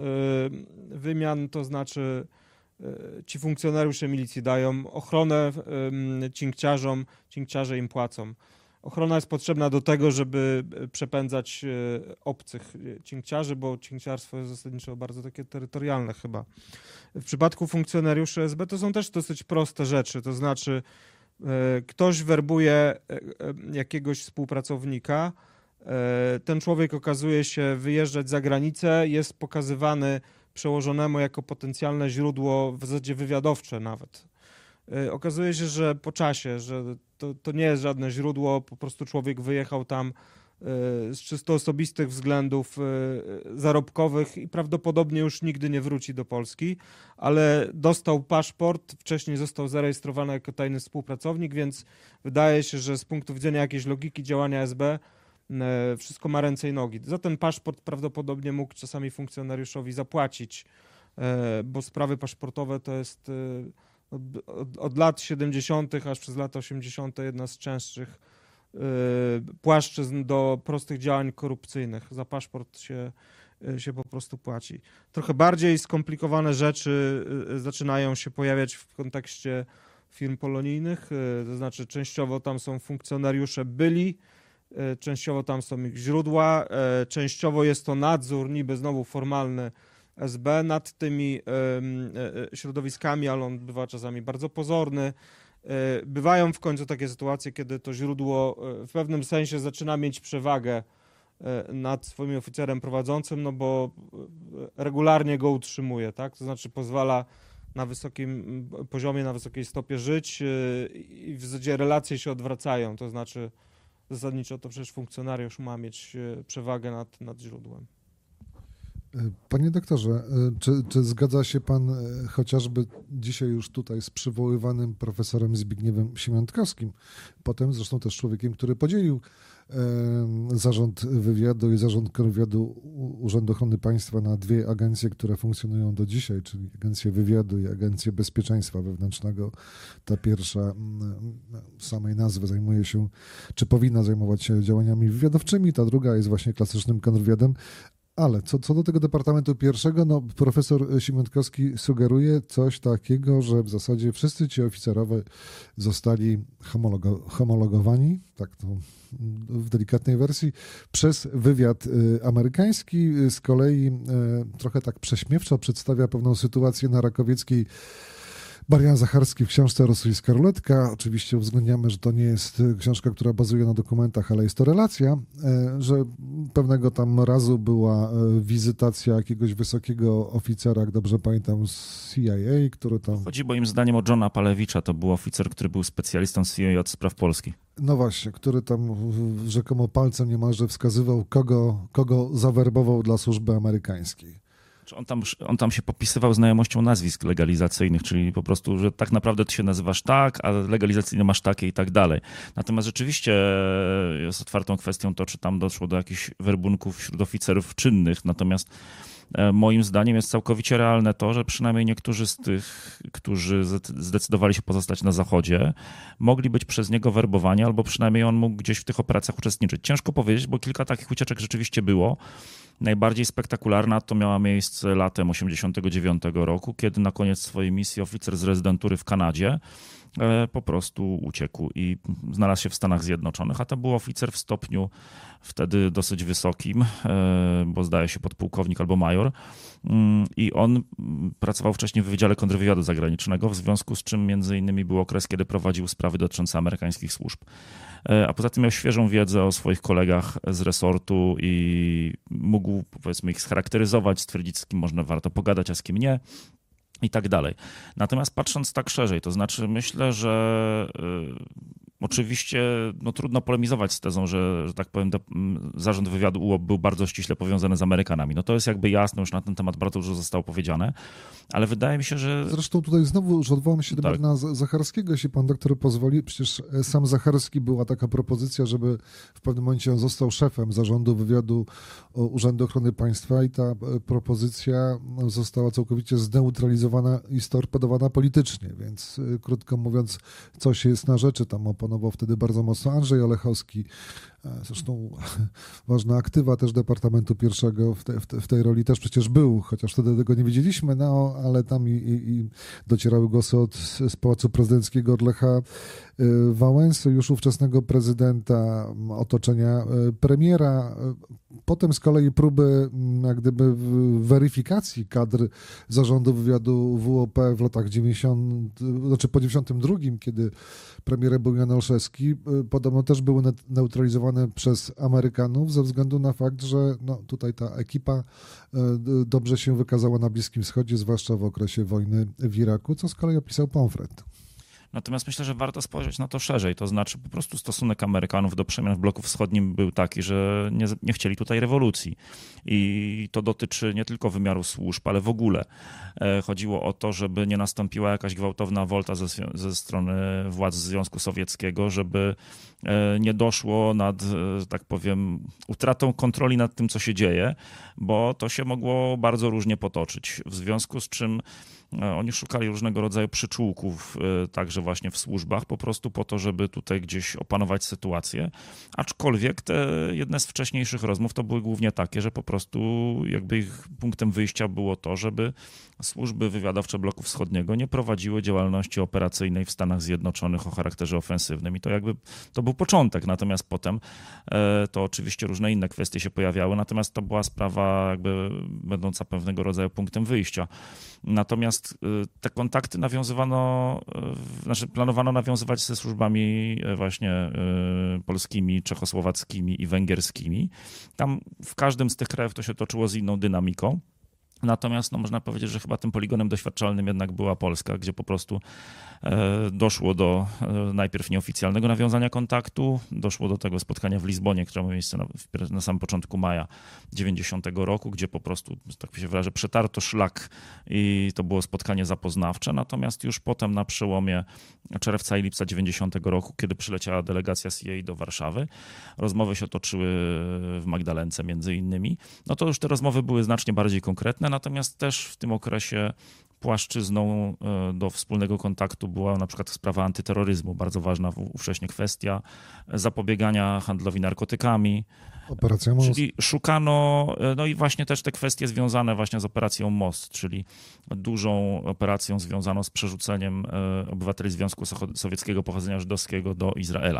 wymian, to znaczy ci funkcjonariusze milicji dają ochronę cinkciarzom, cinkciarze im płacą. Ochrona jest potrzebna do tego, żeby przepędzać obcych cinkciarzy, bo cinkciarstwo jest zasadniczo bardzo takie terytorialne chyba. W przypadku funkcjonariuszy S B to są też dosyć proste rzeczy, to znaczy ktoś werbuje jakiegoś współpracownika, ten człowiek okazuje się wyjeżdżać za granicę, jest pokazywany przełożonemu jako potencjalne źródło w zasadzie wywiadowcze nawet. Okazuje się, że po czasie, że to, to nie jest żadne źródło, po prostu człowiek wyjechał tam z czysto osobistych względów zarobkowych i prawdopodobnie już nigdy nie wróci do Polski, ale dostał paszport, wcześniej został zarejestrowany jako tajny współpracownik, więc wydaje się, że z punktu widzenia jakiejś logiki działania S B wszystko ma ręce i nogi. Za ten paszport prawdopodobnie mógł czasami funkcjonariuszowi zapłacić, bo sprawy paszportowe to jest od, od lat siedemdziesiątych aż przez lata osiemdziesiąte jedna z częstszych płaszczyzn do prostych działań korupcyjnych. Za paszport się, się po prostu płaci. Trochę bardziej skomplikowane rzeczy zaczynają się pojawiać w kontekście firm polonijnych, to znaczy częściowo tam są funkcjonariusze byli, częściowo tam są ich źródła, częściowo jest to nadzór niby znowu formalny S B nad tymi środowiskami, ale on bywa czasami bardzo pozorny. Bywają w końcu takie sytuacje, kiedy to źródło w pewnym sensie zaczyna mieć przewagę nad swoim oficerem prowadzącym, no bo regularnie go utrzymuje, tak? To znaczy pozwala na wysokim poziomie, na wysokiej stopie żyć i w zasadzie relacje się odwracają, to znaczy zasadniczo to przecież funkcjonariusz ma mieć przewagę nad, nad źródłem. Panie doktorze, czy, czy zgadza się pan chociażby dzisiaj już tutaj z przywoływanym profesorem Zbigniewem Siemiątkowskim, potem zresztą też człowiekiem, który podzielił e, zarząd wywiadu i zarząd kontrwywiadu Urzędu Ochrony Państwa na dwie agencje, które funkcjonują do dzisiaj, czyli Agencję Wywiadu i Agencję Bezpieczeństwa Wewnętrznego. Ta pierwsza w samej nazwy zajmuje się, czy powinna zajmować się działaniami wywiadowczymi, ta druga jest właśnie klasycznym kontrwywiadem. Ale co, co do tego departamentu pierwszego, no profesor Siemiątkowski sugeruje coś takiego, że w zasadzie wszyscy ci oficerowie zostali homologo, homologowani, tak to w delikatnej wersji, przez wywiad amerykański. Z kolei trochę tak prześmiewczo przedstawia pewną sytuację na Rakowieckiej Marian Zacharski w książce Rosyjska ruletka. Oczywiście uwzględniamy, że to nie jest książka, która bazuje na dokumentach, ale jest to relacja, że pewnego tam razu była wizytacja jakiegoś wysokiego oficera, jak dobrze pamiętam, z C I A, który tam... Chodzi moim zdaniem o Johna Palewicza, to był oficer, który był specjalistą C I A od spraw Polski. No właśnie, który tam rzekomo palcem niemalże wskazywał, kogo, kogo zawerbował dla służby amerykańskiej. On tam, on tam się popisywał znajomością nazwisk legalizacyjnych, czyli po prostu, że tak naprawdę ty się nazywasz tak, a legalizacyjnie masz takie i tak dalej. Natomiast rzeczywiście jest otwartą kwestią to, czy tam doszło do jakichś werbunków wśród oficerów czynnych. Natomiast moim zdaniem jest całkowicie realne to, że przynajmniej niektórzy z tych, którzy zdecydowali się pozostać na Zachodzie, mogli być przez niego werbowani, albo przynajmniej on mógł gdzieś w tych operacjach uczestniczyć. Ciężko powiedzieć, bo kilka takich ucieczek rzeczywiście było. Najbardziej spektakularna to miała miejsce latem osiemdziesiątego dziewiątego roku, kiedy na koniec swojej misji oficer z rezydentury w Kanadzie po prostu uciekł i znalazł się w Stanach Zjednoczonych, a to był oficer w stopniu wtedy dosyć wysokim, bo zdaje się podpułkownik albo major, i on pracował wcześniej w Wydziale Kontrwywiadu Zagranicznego, w związku z czym między innymi był okres, kiedy prowadził sprawy dotyczące amerykańskich służb. A poza tym miał świeżą wiedzę o swoich kolegach z resortu i mógł, powiedzmy, ich scharakteryzować, stwierdzić, z kim można warto pogadać, a z kim nie. I tak dalej. Natomiast patrząc tak szerzej, to znaczy myślę, że y, oczywiście no, trudno polemizować z tezą, że, że tak powiem, de, zarząd wywiadu U O P był bardzo ściśle powiązany z Amerykanami. No to jest jakby jasne, już na ten temat bardzo dużo zostało powiedziane, ale wydaje mi się, że... Zresztą tutaj znowu już odwołam się do tak. na Zacharskiego, jeśli pan doktor pozwoli. Przecież sam Zacharski, była taka propozycja, żeby w pewnym momencie on został szefem zarządu wywiadu Urzędu Ochrony Państwa i ta propozycja została całkowicie zneutralizowana i storpedowana politycznie, więc krótko mówiąc, coś jest na rzeczy. Tam oponował wtedy bardzo mocno Andrzej Olechowski, zresztą ważna aktywa też Departamentu Pierwszego w, te, w, te, w tej roli też przecież był, chociaż wtedy tego nie wiedzieliśmy, no ale tam i, i, i docierały głosy od, z Pałacu Prezydenckiego od Lecha Wałęsy, już ówczesnego prezydenta, otoczenia premiera. Potem z kolei próby jak gdyby weryfikacji kadr zarządu wywiadu W O P w latach dziewięćdziesiątym, znaczy po dziewięćdziesiątym drugim, kiedy premierem był Jan Olszewski, podobno też były neutralizowane przez Amerykanów ze względu na fakt, że no, tutaj ta ekipa dobrze się wykazała na Bliskim Wschodzie, zwłaszcza w okresie wojny w Iraku, co z kolei opisał Pomfret. Natomiast myślę, że warto spojrzeć na to szerzej, to znaczy po prostu stosunek Amerykanów do przemian w bloku wschodnim był taki, że nie, nie chcieli tutaj rewolucji i to dotyczy nie tylko wymiaru służb, ale w ogóle. Chodziło o to, żeby nie nastąpiła jakaś gwałtowna wolta ze, ze strony władz Związku Sowieckiego, żeby nie doszło nad, tak powiem, utratą kontroli nad tym, co się dzieje, bo to się mogło bardzo różnie potoczyć, w związku z czym oni szukali różnego rodzaju przyczółków, także właśnie w służbach, po prostu po to, żeby tutaj gdzieś opanować sytuację. Aczkolwiek te jedne z wcześniejszych rozmów to były głównie takie, że po prostu jakby ich punktem wyjścia było to, żeby służby wywiadowcze bloku wschodniego nie prowadziły działalności operacyjnej w Stanach Zjednoczonych o charakterze ofensywnym. I to jakby to był początek, natomiast potem to oczywiście różne inne kwestie się pojawiały, natomiast to była sprawa jakby będąca pewnego rodzaju punktem wyjścia. Natomiast te kontakty nawiązywano, znaczy planowano nawiązywać ze służbami właśnie polskimi, czechosłowackimi i węgierskimi. Tam w każdym z tych krajów to się toczyło z inną dynamiką. Natomiast no, można powiedzieć, że chyba tym poligonem doświadczalnym jednak była Polska, gdzie po prostu e, doszło do e, najpierw nieoficjalnego nawiązania kontaktu, doszło do tego spotkania w Lizbonie, które miało miejsce na, na samym początku maja dziewięćdziesiątego roku, gdzie po prostu, tak się wyrażę, przetarto szlak i to było spotkanie zapoznawcze. Natomiast już potem na przełomie czerwca i lipca dziewięćdziesiątego roku, kiedy przyleciała delegacja C I A do Warszawy, rozmowy się toczyły w Magdalence między innymi, no to już te rozmowy były znacznie bardziej konkretne. Natomiast też w tym okresie płaszczyzną do wspólnego kontaktu była na przykład sprawa antyterroryzmu, bardzo ważna ówcześnie kwestia, zapobiegania handlowi narkotykami. Operacja Most. Czyli szukano, no i właśnie też te kwestie związane właśnie z operacją Most, czyli dużą operacją związaną z przerzuceniem obywateli Związku Sowieckiego pochodzenia żydowskiego do Izraela.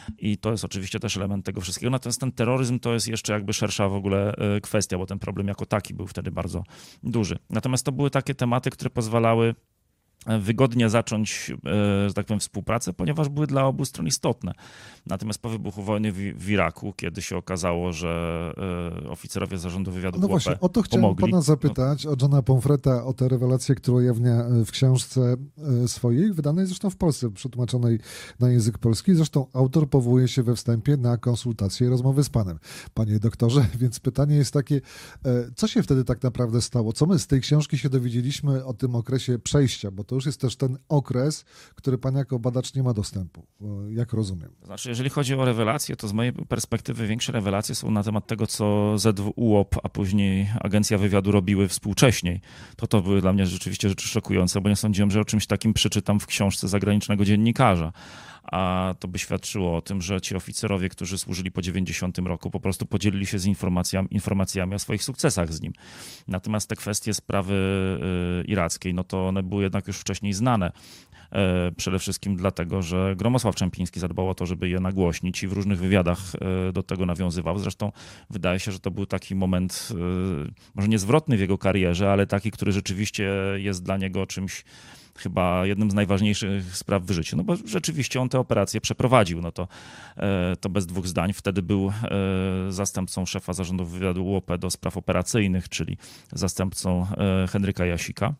I to jest oczywiście też element tego wszystkiego. Natomiast ten terroryzm to jest jeszcze jakby szersza w ogóle kwestia, bo ten problem jako taki był wtedy bardzo duży. Natomiast to były takie tematy, które pozwalały wygodnie zacząć, że tak powiem, współpracę, ponieważ były dla obu stron istotne. Natomiast po wybuchu wojny w, w Iraku, kiedy się okazało, że oficerowie zarządu wywiadu No W O P właśnie, o to chciałem pomogli, pana zapytać, no... o Johna Pomfreta, o te rewelacje, które ujawnia w książce swojej, wydanej zresztą w Polsce, przetłumaczonej na język polski. Zresztą autor powołuje się we wstępie na konsultacje i rozmowy z panem, panie doktorze, więc pytanie jest takie, co się wtedy tak naprawdę stało? Co my z tej książki się dowiedzieliśmy o tym okresie przejścia, bo to już jest też ten okres, który pan jako badacz nie ma dostępu, jak rozumiem. Znaczy, jeżeli chodzi o rewelacje, to z mojej perspektywy większe rewelacje są na temat tego, co Z W U O P, a później Agencja Wywiadu robiły współcześniej. To to były dla mnie rzeczywiście rzeczy szokujące, bo nie sądziłem, że o czymś takim przeczytam w książce zagranicznego dziennikarza. A to by świadczyło o tym, że ci oficerowie, którzy służyli po dziewięćdziesiątym roku, po prostu podzielili się z informacjami, informacjami o swoich sukcesach z nim. Natomiast te kwestie sprawy y, irackiej, no to one były jednak już wcześniej znane. Przede wszystkim dlatego, że Gromosław Czempiński zadbał o to, żeby je nagłośnić i w różnych wywiadach do tego nawiązywał. Zresztą wydaje się, że to był taki moment, może niezwrotny w jego karierze, ale taki, który rzeczywiście jest dla niego czymś, chyba jednym z najważniejszych spraw w życiu, no bo rzeczywiście on te operacje przeprowadził, no to, to bez dwóch zdań. Wtedy był zastępcą szefa zarządu wywiadu U O P do spraw operacyjnych, czyli zastępcą Henryka Jasika.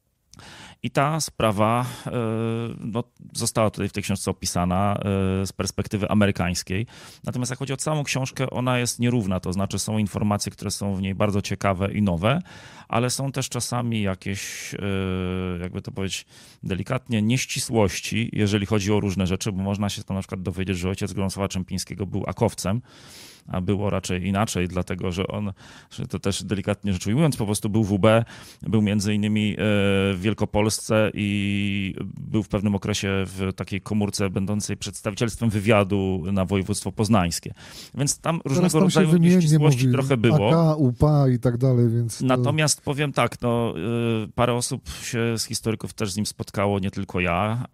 I ta sprawa no, została tutaj w tej książce opisana z perspektywy amerykańskiej. Natomiast jak chodzi o całą książkę, ona jest nierówna, to znaczy są informacje, które są w niej bardzo ciekawe i nowe, ale są też czasami jakieś, jakby to powiedzieć delikatnie, nieścisłości, jeżeli chodzi o różne rzeczy, bo można się tam na przykład dowiedzieć, że ojciec Gromosława Czempińskiego był akowcem, a było raczej inaczej, dlatego że on, że to też delikatnie rzecz ujmując, po prostu był W B, był między innymi w Wielkopolsce i był w pewnym okresie w takiej komórce będącej przedstawicielstwem wywiadu na województwo poznańskie. Więc tam różnego tam rodzaju nieścisłości trochę było. A K, U P A i tak dalej, więc... To... Natomiast powiem tak, no, parę osób się z historyków też z nim spotkało, nie tylko ja.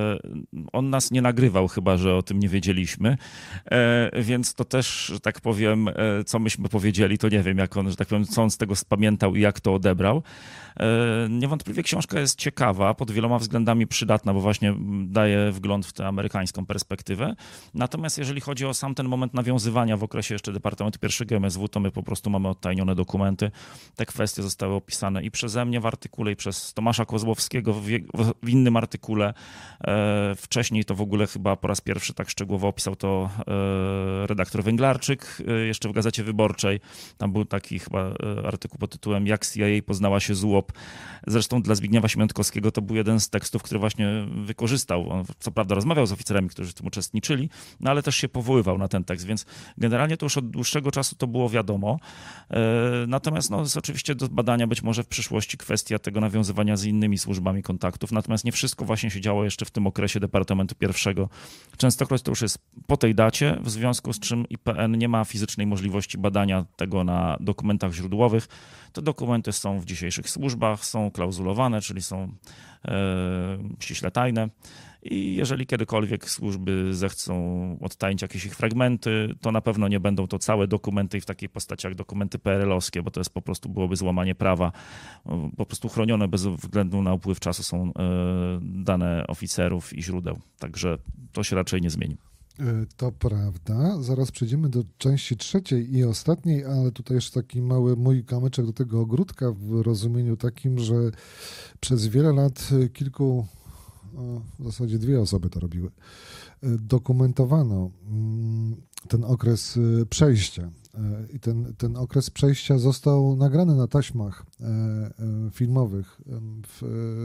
On nas nie nagrywał chyba, że o tym nie wiedzieliśmy, więc to też, że tak powiem, co myśmy powiedzieli, to nie wiem, jak on, że tak powiem, co on z tego spamiętał i jak to odebrał. Niewątpliwie książka jest ciekawa, pod wieloma względami przydatna, bo właśnie daje wgląd w tę amerykańską perspektywę. Natomiast jeżeli chodzi o sam ten moment nawiązywania w okresie jeszcze Departamentu pierwszego M S W, to my po prostu mamy odtajnione dokumenty. Te kwestie zostały opisane i przeze mnie w artykule, i przez Tomasza Kozłowskiego w, w innym artykule. Wcześniej to w ogóle chyba po raz pierwszy tak szczegółowo opisał to redaktor Węglarczyk jeszcze w Gazecie Wyborczej. Tam był taki chyba artykuł pod tytułem Jak C I A poznała się z U O P. Zresztą dla Zbigniewa Świątkowskiego to był jeden z tekstów, który właśnie wykorzystał. On co prawda rozmawiał z oficerami, którzy w tym uczestniczyli, no ale też się powoływał na ten tekst, więc generalnie to już od dłuższego czasu to było wiadomo. Natomiast no, jest oczywiście do badania być może w przyszłości kwestia tego nawiązywania z innymi służbami kontaktów. Natomiast nie wszystko właśnie się działo jeszcze w tym okresie Departamentu pierwszego. Częstokroć to już jest po tej dacie, w związku z czym I P N nie ma fizycznej możliwości badania tego na dokumentach źródłowych. Te dokumenty są w dzisiejszych służbach, są klauzulowane, czyli są e, ściśle tajne. I jeżeli kiedykolwiek służby zechcą odtajnić jakieś ich fragmenty, to na pewno nie będą to całe dokumenty w takiej postaci jak dokumenty P R L-owskie, bo to jest po prostu byłoby złamanie prawa. Po prostu chronione bez względu na upływ czasu są dane oficerów i źródeł. Także to się raczej nie zmieni. To prawda. Zaraz przejdziemy do części trzeciej i ostatniej, ale tutaj jeszcze taki mały mój kamyczek do tego ogródka w rozumieniu takim, że przez wiele lat kilku, w zasadzie dwie osoby to robiły, dokumentowano ten okres przejścia. I ten, ten okres przejścia został nagrany na taśmach filmowych. W,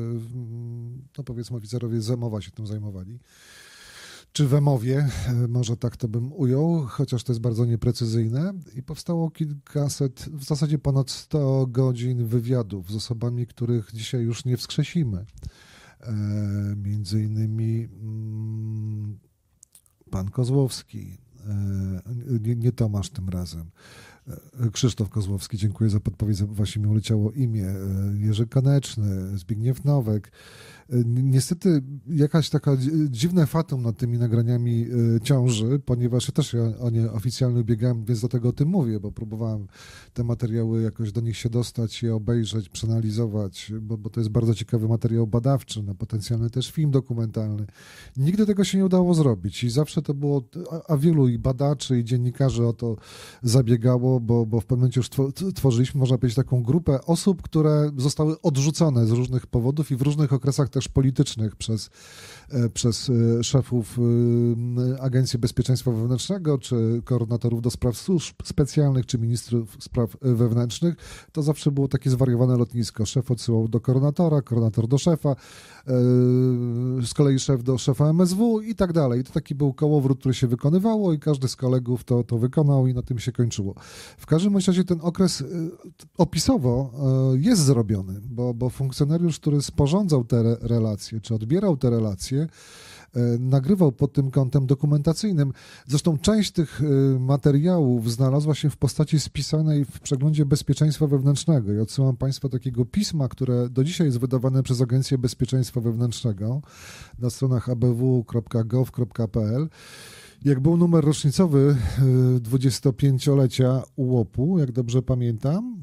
no powiedzmy oficerowie z Emowa się tym zajmowali. Czy w Emowie, może tak to bym ujął, chociaż to jest bardzo nieprecyzyjne. I powstało kilkaset, w zasadzie ponad sto godzin wywiadów z osobami, których dzisiaj już nie wskrzesimy. E, między innymi mm, pan Kozłowski, e, nie, nie Tomasz tym razem, e, Krzysztof Kozłowski, dziękuję za podpowiedź, właśnie mi uleciało imię, e, Jerzy Koneczny, Zbigniew Nowek. Niestety jakaś taka dziwne fatum nad tymi nagraniami ciąży, ponieważ ja też o nie oficjalnie biegałem, więc do tego o tym mówię, bo próbowałem te materiały jakoś do nich się dostać, je obejrzeć, przeanalizować, bo, bo to jest bardzo ciekawy materiał badawczy, no, potencjalny też film dokumentalny. Nigdy tego się nie udało zrobić i zawsze to było, a, a wielu i badaczy, i dziennikarzy o to zabiegało, bo, bo w pewnym momencie już tworzyliśmy, można powiedzieć, taką grupę osób, które zostały odrzucone z różnych powodów i w różnych okresach też politycznych przez, przez szefów Agencji Bezpieczeństwa Wewnętrznego, czy koordynatorów do spraw służb specjalnych, czy ministrów spraw wewnętrznych. To zawsze było takie zwariowane lotnisko. Szef odsyłał do koordynatora, koordynator do szefa, z kolei szef do szefa M S W i tak dalej. I to taki był kołowrót, który się wykonywało i każdy z kolegów to, to wykonał i na tym się kończyło. W każdym razie ten okres opisowo jest zrobiony, bo, bo funkcjonariusz, który sporządzał te re- relacje, czy odbierał te relacje, nagrywał pod tym kątem dokumentacyjnym. Zresztą część tych materiałów znalazła się w postaci spisanej w przeglądzie bezpieczeństwa wewnętrznego. I odsyłam Państwa do takiego pisma, które do dzisiaj jest wydawane przez Agencję Bezpieczeństwa Wewnętrznego na stronach a b w kropka gov kropka p l. Jak był numer rocznicowy dwudziestopięciolecia U O P-u, jak dobrze pamiętam,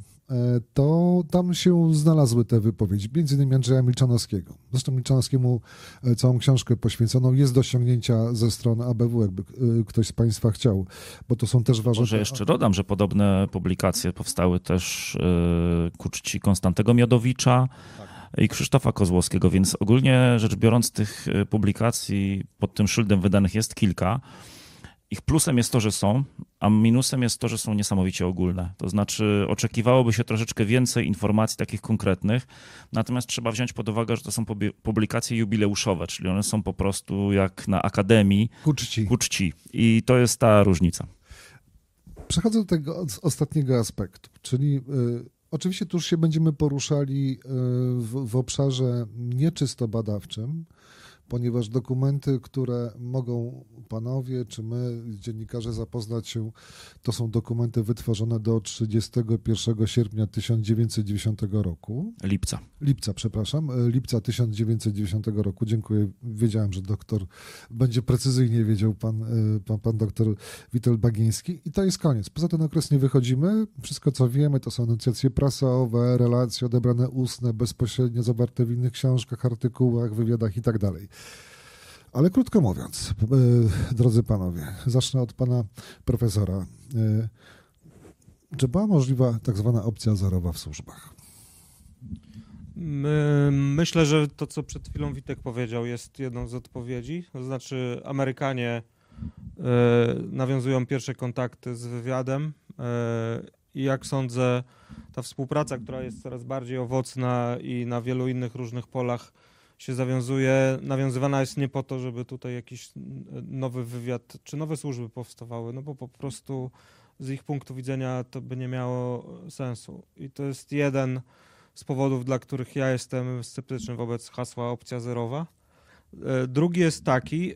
to tam się znalazły te wypowiedzi, między innymi Andrzeja Milczanowskiego. Zresztą Milczanowskiemu całą książkę poświęconą jest do ściągnięcia ze strony A B W, jakby ktoś z Państwa chciał, bo to są też ważne... Może jeszcze dodam, że podobne publikacje powstały też ku czci Konstantego Miodowicza i Krzysztofa Kozłowskiego, więc ogólnie rzecz biorąc tych publikacji pod tym szyldem wydanych jest kilka. Ich plusem jest to, że są, a minusem jest to, że są niesamowicie ogólne. To znaczy oczekiwałoby się troszeczkę więcej informacji takich konkretnych, natomiast trzeba wziąć pod uwagę, że to są publikacje jubileuszowe, czyli one są po prostu jak na akademii ku czci. Ku czci. I to jest ta różnica. Przechodzę do tego ostatniego aspektu, czyli y, oczywiście tu już się będziemy poruszali y, w, w obszarze nieczysto badawczym, ponieważ dokumenty, które mogą panowie czy my, dziennikarze, zapoznać się, to są dokumenty wytworzone do trzydziestego pierwszego sierpnia tysiąc dziewięćset dziewięćdziesiątego roku. Lipca. Lipca, przepraszam. Lipca tysiąc dziewięćset dziewięćdziesiątego roku. Dziękuję. Wiedziałem, że doktor będzie precyzyjnie wiedział pan, pan, pan doktor Witold Bagiński. I to jest koniec. Poza ten okres nie wychodzimy. Wszystko, co wiemy, to są enuncjacje prasowe, relacje odebrane ustne, bezpośrednio zawarte w innych książkach, artykułach, wywiadach i tak dalej. Ale krótko mówiąc, drodzy panowie, zacznę od pana profesora. Czy była możliwa tak zwana opcja zerowa w służbach? Myślę, że to, co przed chwilą Witek powiedział, jest jedną z odpowiedzi. To znaczy Amerykanie nawiązują pierwsze kontakty z wywiadem i jak sądzę, ta współpraca, która jest coraz bardziej owocna i na wielu innych różnych polach się zawiązuje, nawiązywana jest nie po to, żeby tutaj jakiś nowy wywiad czy nowe służby powstawały, no bo po prostu z ich punktu widzenia to by nie miało sensu. I to jest jeden z powodów, dla których ja jestem sceptyczny wobec hasła opcja zerowa. Drugi jest taki,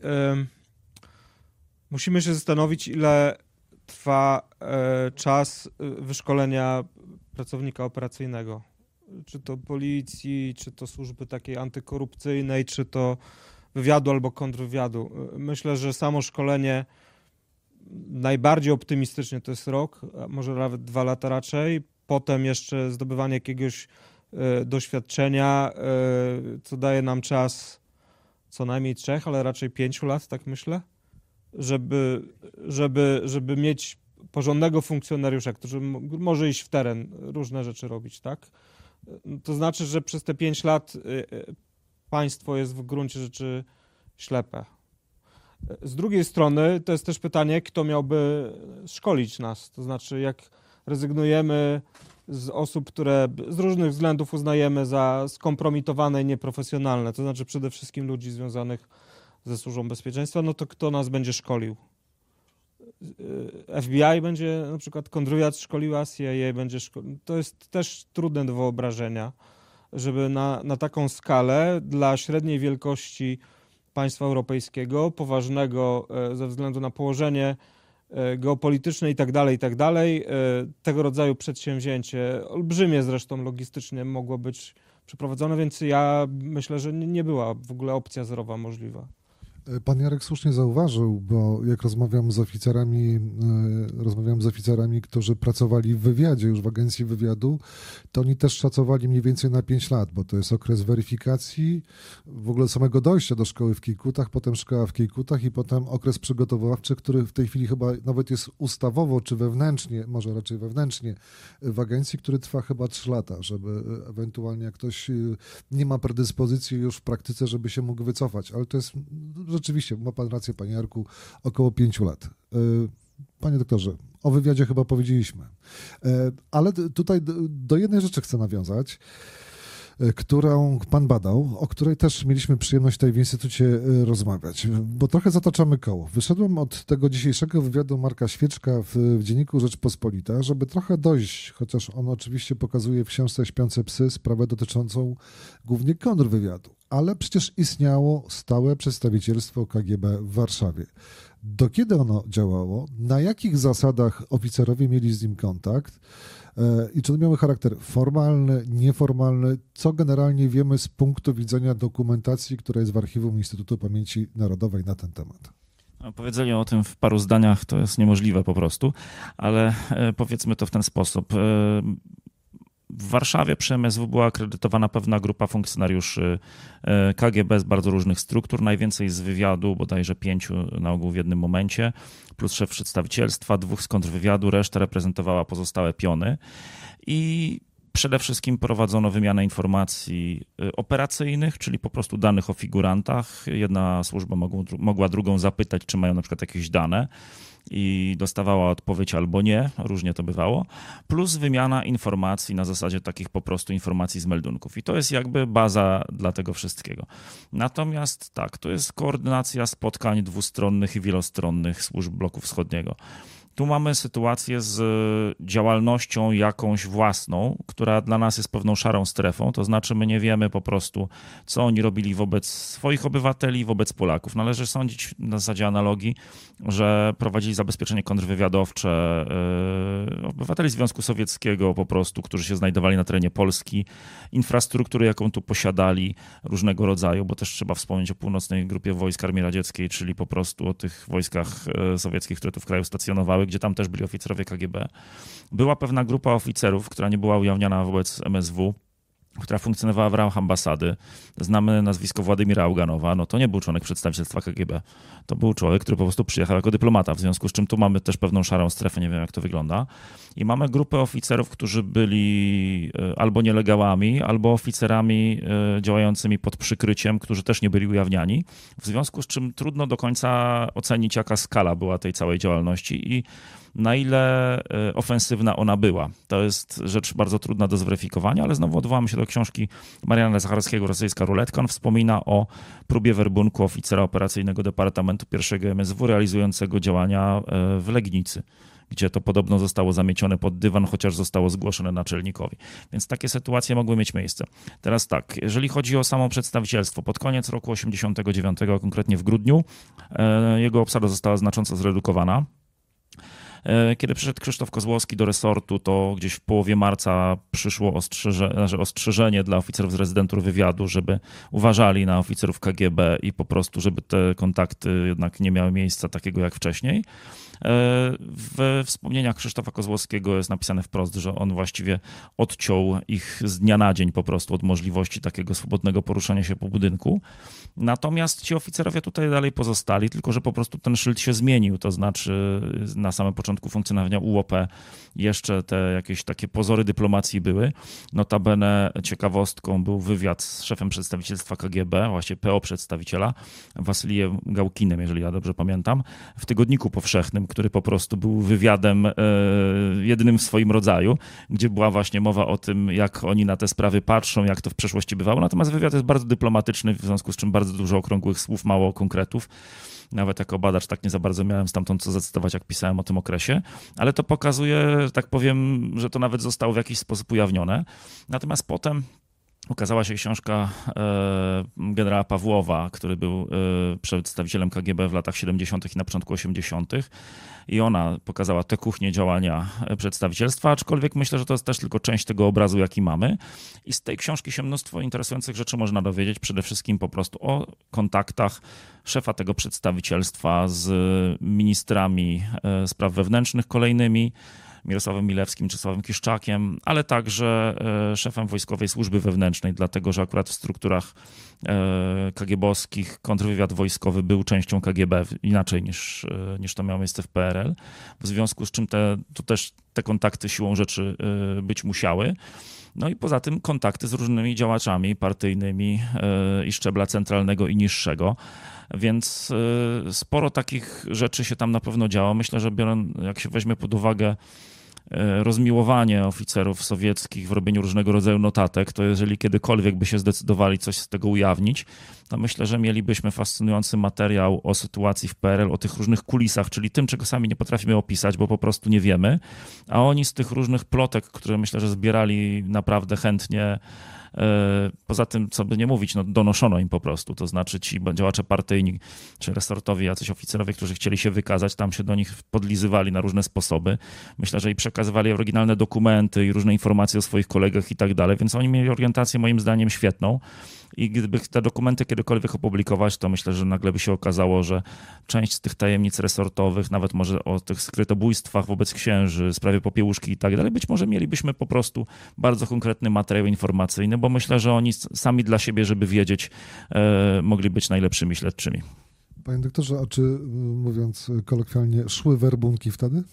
musimy się zastanowić, ile trwa czas wyszkolenia pracownika operacyjnego. Czy to policji, czy to służby takiej antykorupcyjnej, czy to wywiadu albo kontrwywiadu. Myślę, że samo szkolenie najbardziej optymistycznie to jest rok, a może nawet dwa lata raczej. Potem jeszcze zdobywanie jakiegoś y, doświadczenia, y, co daje nam czas co najmniej trzech, ale raczej pięciu lat, tak myślę, żeby, żeby, żeby mieć porządnego funkcjonariusza, który m- może iść w teren, różne rzeczy robić, tak? To znaczy, że przez te pięć lat państwo jest w gruncie rzeczy ślepe. Z drugiej strony to jest też pytanie, kto miałby szkolić nas. To znaczy, jak rezygnujemy z osób, które z różnych względów uznajemy za skompromitowane i nieprofesjonalne, to znaczy przede wszystkim ludzi związanych ze Służbą Bezpieczeństwa, no to kto nas będzie szkolił? F B I będzie na przykład kontrwywiad szkoliła, C I A będzie szkolił. To jest też trudne do wyobrażenia, żeby na, na taką skalę dla średniej wielkości państwa europejskiego, poważnego ze względu na położenie geopolityczne i tak dalej, i tak dalej, tego rodzaju przedsięwzięcie, olbrzymie zresztą logistycznie mogło być przeprowadzone, więc ja myślę, że nie była w ogóle opcja zerowa możliwa. Pan Jarek słusznie zauważył, bo jak rozmawiam z oficerami, rozmawiam z oficerami, którzy pracowali w wywiadzie, już w agencji wywiadu, to oni też szacowali mniej więcej na pięć lat, bo to jest okres weryfikacji, w ogóle samego dojścia do szkoły w Kiejkutach, potem szkoła w Kiejkutach i potem okres przygotowawczy, który w tej chwili chyba nawet jest ustawowo czy wewnętrznie, może raczej wewnętrznie w agencji, który trwa chyba trzy lata, żeby ewentualnie jak ktoś nie ma predyspozycji już w praktyce, żeby się mógł wycofać, ale to jest rzeczywiście, ma pan rację, panie Jarku, około pięciu lat. Panie doktorze, o wywiadzie chyba powiedzieliśmy, ale tutaj do jednej rzeczy chcę nawiązać, którą pan badał, o której też mieliśmy przyjemność tutaj w Instytucie rozmawiać, bo trochę zataczamy koło. Wyszedłem od tego dzisiejszego wywiadu Marka Świeczka w, w dzienniku Rzeczpospolita, żeby trochę dojść, chociaż on oczywiście pokazuje w książce Śpiące psy sprawę dotyczącą głównie kontrwywiadu, ale przecież istniało stałe przedstawicielstwo K G B w Warszawie. Do kiedy ono działało? Na jakich zasadach oficerowie mieli z nim kontakt? I czy to miały charakter formalny, nieformalny? Co generalnie wiemy z punktu widzenia dokumentacji, która jest w archiwum Instytutu Pamięci Narodowej na ten temat? Powiedzenie o tym w paru zdaniach to jest niemożliwe po prostu, ale powiedzmy to w ten sposób. W Warszawie przy M S W była akredytowana pewna grupa funkcjonariuszy K G B z bardzo różnych struktur, najwięcej z wywiadu, bodajże pięciu na ogół w jednym momencie, plus szef przedstawicielstwa, dwóch z kontrwywiadu, reszta reprezentowała pozostałe piony i przede wszystkim prowadzono wymianę informacji operacyjnych, czyli po prostu danych o figurantach. Jedna służba mogła drugą zapytać, czy mają na przykład jakieś dane i dostawała odpowiedź albo nie, różnie to bywało, plus wymiana informacji na zasadzie takich po prostu informacji z meldunków. I to jest jakby baza dla tego wszystkiego. Natomiast tak, to jest koordynacja spotkań dwustronnych i wielostronnych służb bloku wschodniego. Tu mamy sytuację z działalnością jakąś własną, która dla nas jest pewną szarą strefą, to znaczy my nie wiemy po prostu, co oni robili wobec swoich obywateli, wobec Polaków. Należy sądzić na zasadzie analogii, że prowadzili zabezpieczenie kontrwywiadowcze yy, obywateli Związku Sowieckiego po prostu, którzy się znajdowali na terenie Polski, infrastruktury, jaką tu posiadali, różnego rodzaju, bo też trzeba wspomnieć o północnej grupie wojsk Armii Radzieckiej, czyli po prostu o tych wojskach sowieckich, które tu w kraju stacjonowały, gdzie tam też byli oficerowie K G B. Była pewna grupa oficerów, która nie była ujawniana wobec M S W, która funkcjonowała w ramach ambasady. Znamy nazwisko Władimira Auganowa, no to nie był członek przedstawicielstwa K G B. To był człowiek, który po prostu przyjechał jako dyplomata, w związku z czym tu mamy też pewną szarą strefę, nie wiem jak to wygląda. I mamy grupę oficerów, którzy byli albo nielegałami, albo oficerami działającymi pod przykryciem, którzy też nie byli ujawniani, w związku z czym trudno do końca ocenić, jaka skala była tej całej działalności i na ile ofensywna ona była. To jest rzecz bardzo trudna do zweryfikowania, ale znowu odwołamy się do książki Mariana Zacharskiego Rosyjska ruletka. On wspomina o próbie werbunku oficera operacyjnego Departamentu pierwszego M S W realizującego działania w Legnicy, gdzie to podobno zostało zamiecione pod dywan, chociaż zostało zgłoszone naczelnikowi. Więc takie sytuacje mogły mieć miejsce. Teraz tak, jeżeli chodzi o samo przedstawicielstwo, pod koniec roku osiemdziesiątego dziewiątego, konkretnie w grudniu, jego obsada została znacząco zredukowana. Kiedy przyszedł Krzysztof Kozłowski do resortu, to gdzieś w połowie marca przyszło ostrzeże, znaczy ostrzeżenie dla oficerów z rezydentur wywiadu, żeby uważali na oficerów K G B i po prostu, żeby te kontakty jednak nie miały miejsca takiego jak wcześniej. W wspomnieniach Krzysztofa Kozłowskiego jest napisane wprost, że on właściwie odciął ich z dnia na dzień po prostu od możliwości takiego swobodnego poruszania się po budynku. Natomiast ci oficerowie tutaj dalej pozostali, tylko że po prostu ten szyld się zmienił, to znaczy na samym początku funkcjonowania U O P jeszcze te jakieś takie pozory dyplomacji były. Notabene ciekawostką był wywiad z szefem przedstawicielstwa K G B, właśnie P O przedstawiciela, Wasylijem Gałkinem, jeżeli ja dobrze pamiętam, w Tygodniku Powszechnym, który po prostu był wywiadem e, jedynym w swoim rodzaju, gdzie była właśnie mowa o tym, jak oni na te sprawy patrzą, jak to w przeszłości bywało. Natomiast wywiad jest bardzo dyplomatyczny, w związku z czym bardzo dużo okrągłych słów, mało konkretów. Nawet jako badacz tak nie za bardzo miałem stamtąd co zacytować, jak pisałem o tym okresie, ale to pokazuje, tak powiem, że to nawet zostało w jakiś sposób ujawnione. Natomiast potem ukazała się książka e, generała Pawłowa, który był e, przedstawicielem K G B w latach siedemdziesiątych i na początku osiemdziesiątych. I ona pokazała tę kuchnię działania przedstawicielstwa, aczkolwiek myślę, że to jest też tylko część tego obrazu, jaki mamy. I z tej książki się mnóstwo interesujących rzeczy można dowiedzieć, przede wszystkim po prostu o kontaktach szefa tego przedstawicielstwa z ministrami e, spraw wewnętrznych kolejnymi, Mirosławem Milewskim, Czesławem Kiszczakiem, ale także szefem Wojskowej Służby Wewnętrznej, dlatego że akurat w strukturach K G B-owskich kontrwywiad wojskowy był częścią K G B, inaczej niż, niż to miało miejsce w P R L, w związku z czym te, tu też te kontakty siłą rzeczy być musiały. No i poza tym kontakty z różnymi działaczami partyjnymi i szczebla centralnego i niższego. Więc sporo takich rzeczy się tam na pewno działo. Myślę, że biorąc, jak się weźmie pod uwagę rozmiłowanie oficerów sowieckich w robieniu różnego rodzaju notatek, to jeżeli kiedykolwiek by się zdecydowali coś z tego ujawnić, to myślę, że mielibyśmy fascynujący materiał o sytuacji w P R L, o tych różnych kulisach, czyli tym, czego sami nie potrafimy opisać, bo po prostu nie wiemy, a oni z tych różnych plotek, które myślę, że zbierali naprawdę chętnie. Poza tym, co by nie mówić, no donoszono im po prostu, to znaczy ci działacze partyjni czy resortowi, jacyś oficerowie, którzy chcieli się wykazać, tam się do nich podlizywali na różne sposoby. Myślę, że i przekazywali oryginalne dokumenty i różne informacje o swoich kolegach i tak dalej, więc oni mieli orientację moim zdaniem świetną. I gdyby te dokumenty kiedykolwiek opublikować, to myślę, że nagle by się okazało, że część z tych tajemnic resortowych, nawet może o tych skrytobójstwach wobec księży, sprawie Popiełuszki i tak dalej, być może mielibyśmy po prostu bardzo konkretny materiał informacyjny, bo myślę, że oni sami dla siebie, żeby wiedzieć, e, mogli być najlepszymi śledczymi. Panie doktorze, a czy, mówiąc kolokwialnie, szły werbunki wtedy?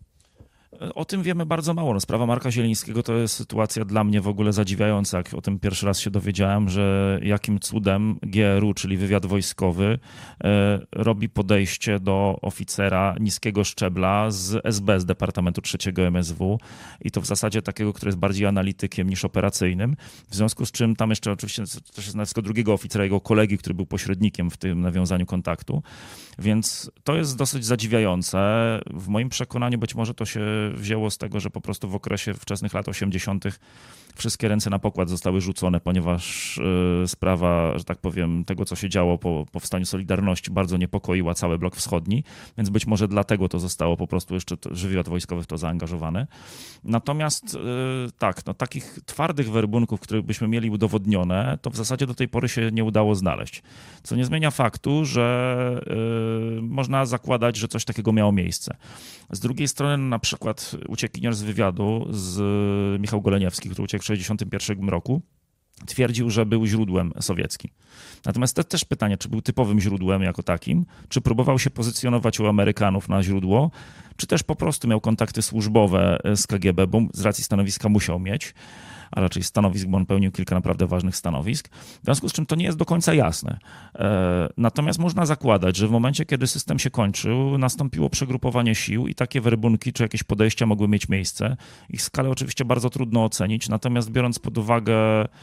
O tym wiemy bardzo mało. No, sprawa Marka Zielińskiego to jest sytuacja dla mnie w ogóle zadziwiająca. Jak o tym pierwszy raz się dowiedziałem, że jakim cudem G R U, czyli wywiad wojskowy, e, robi podejście do oficera niskiego szczebla z S B, z Departamentu trzeciego M S W i to w zasadzie takiego, który jest bardziej analitykiem niż operacyjnym. W związku z czym tam jeszcze oczywiście też jest nazwisko drugiego oficera, jego kolegi, który był pośrednikiem w tym nawiązaniu kontaktu. Więc to jest dosyć zadziwiające. W moim przekonaniu być może to się wzięło z tego, że po prostu w okresie wczesnych lat osiemdziesiątych wszystkie ręce na pokład zostały rzucone, ponieważ y, sprawa, że tak powiem, tego, co się działo po powstaniu Solidarności, bardzo niepokoiła cały blok wschodni, więc być może dlatego to zostało po prostu jeszcze, to, że wywiad wojskowy w to zaangażowany. Natomiast y, tak, no, takich twardych werbunków, których byśmy mieli udowodnione, to w zasadzie do tej pory się nie udało znaleźć. Co nie zmienia faktu, że y, można zakładać, że coś takiego miało miejsce. Z drugiej strony na przykład uciekinier z wywiadu, z Michał Goleniewski, który uciekł w tysiąc dziewięćset sześćdziesiątym pierwszym roku, twierdził, że był źródłem sowieckim. Natomiast to też pytanie, czy był typowym źródłem jako takim, czy próbował się pozycjonować u Amerykanów na źródło, czy też po prostu miał kontakty służbowe z K G B, bo z racji stanowiska musiał mieć, a raczej stanowisk, bo on pełnił kilka naprawdę ważnych stanowisk, w związku z czym to nie jest do końca jasne. Natomiast można zakładać, że w momencie, kiedy system się kończył, nastąpiło przegrupowanie sił i takie werbunki czy jakieś podejścia mogły mieć miejsce. Ich skalę oczywiście bardzo trudno ocenić, natomiast biorąc pod uwagę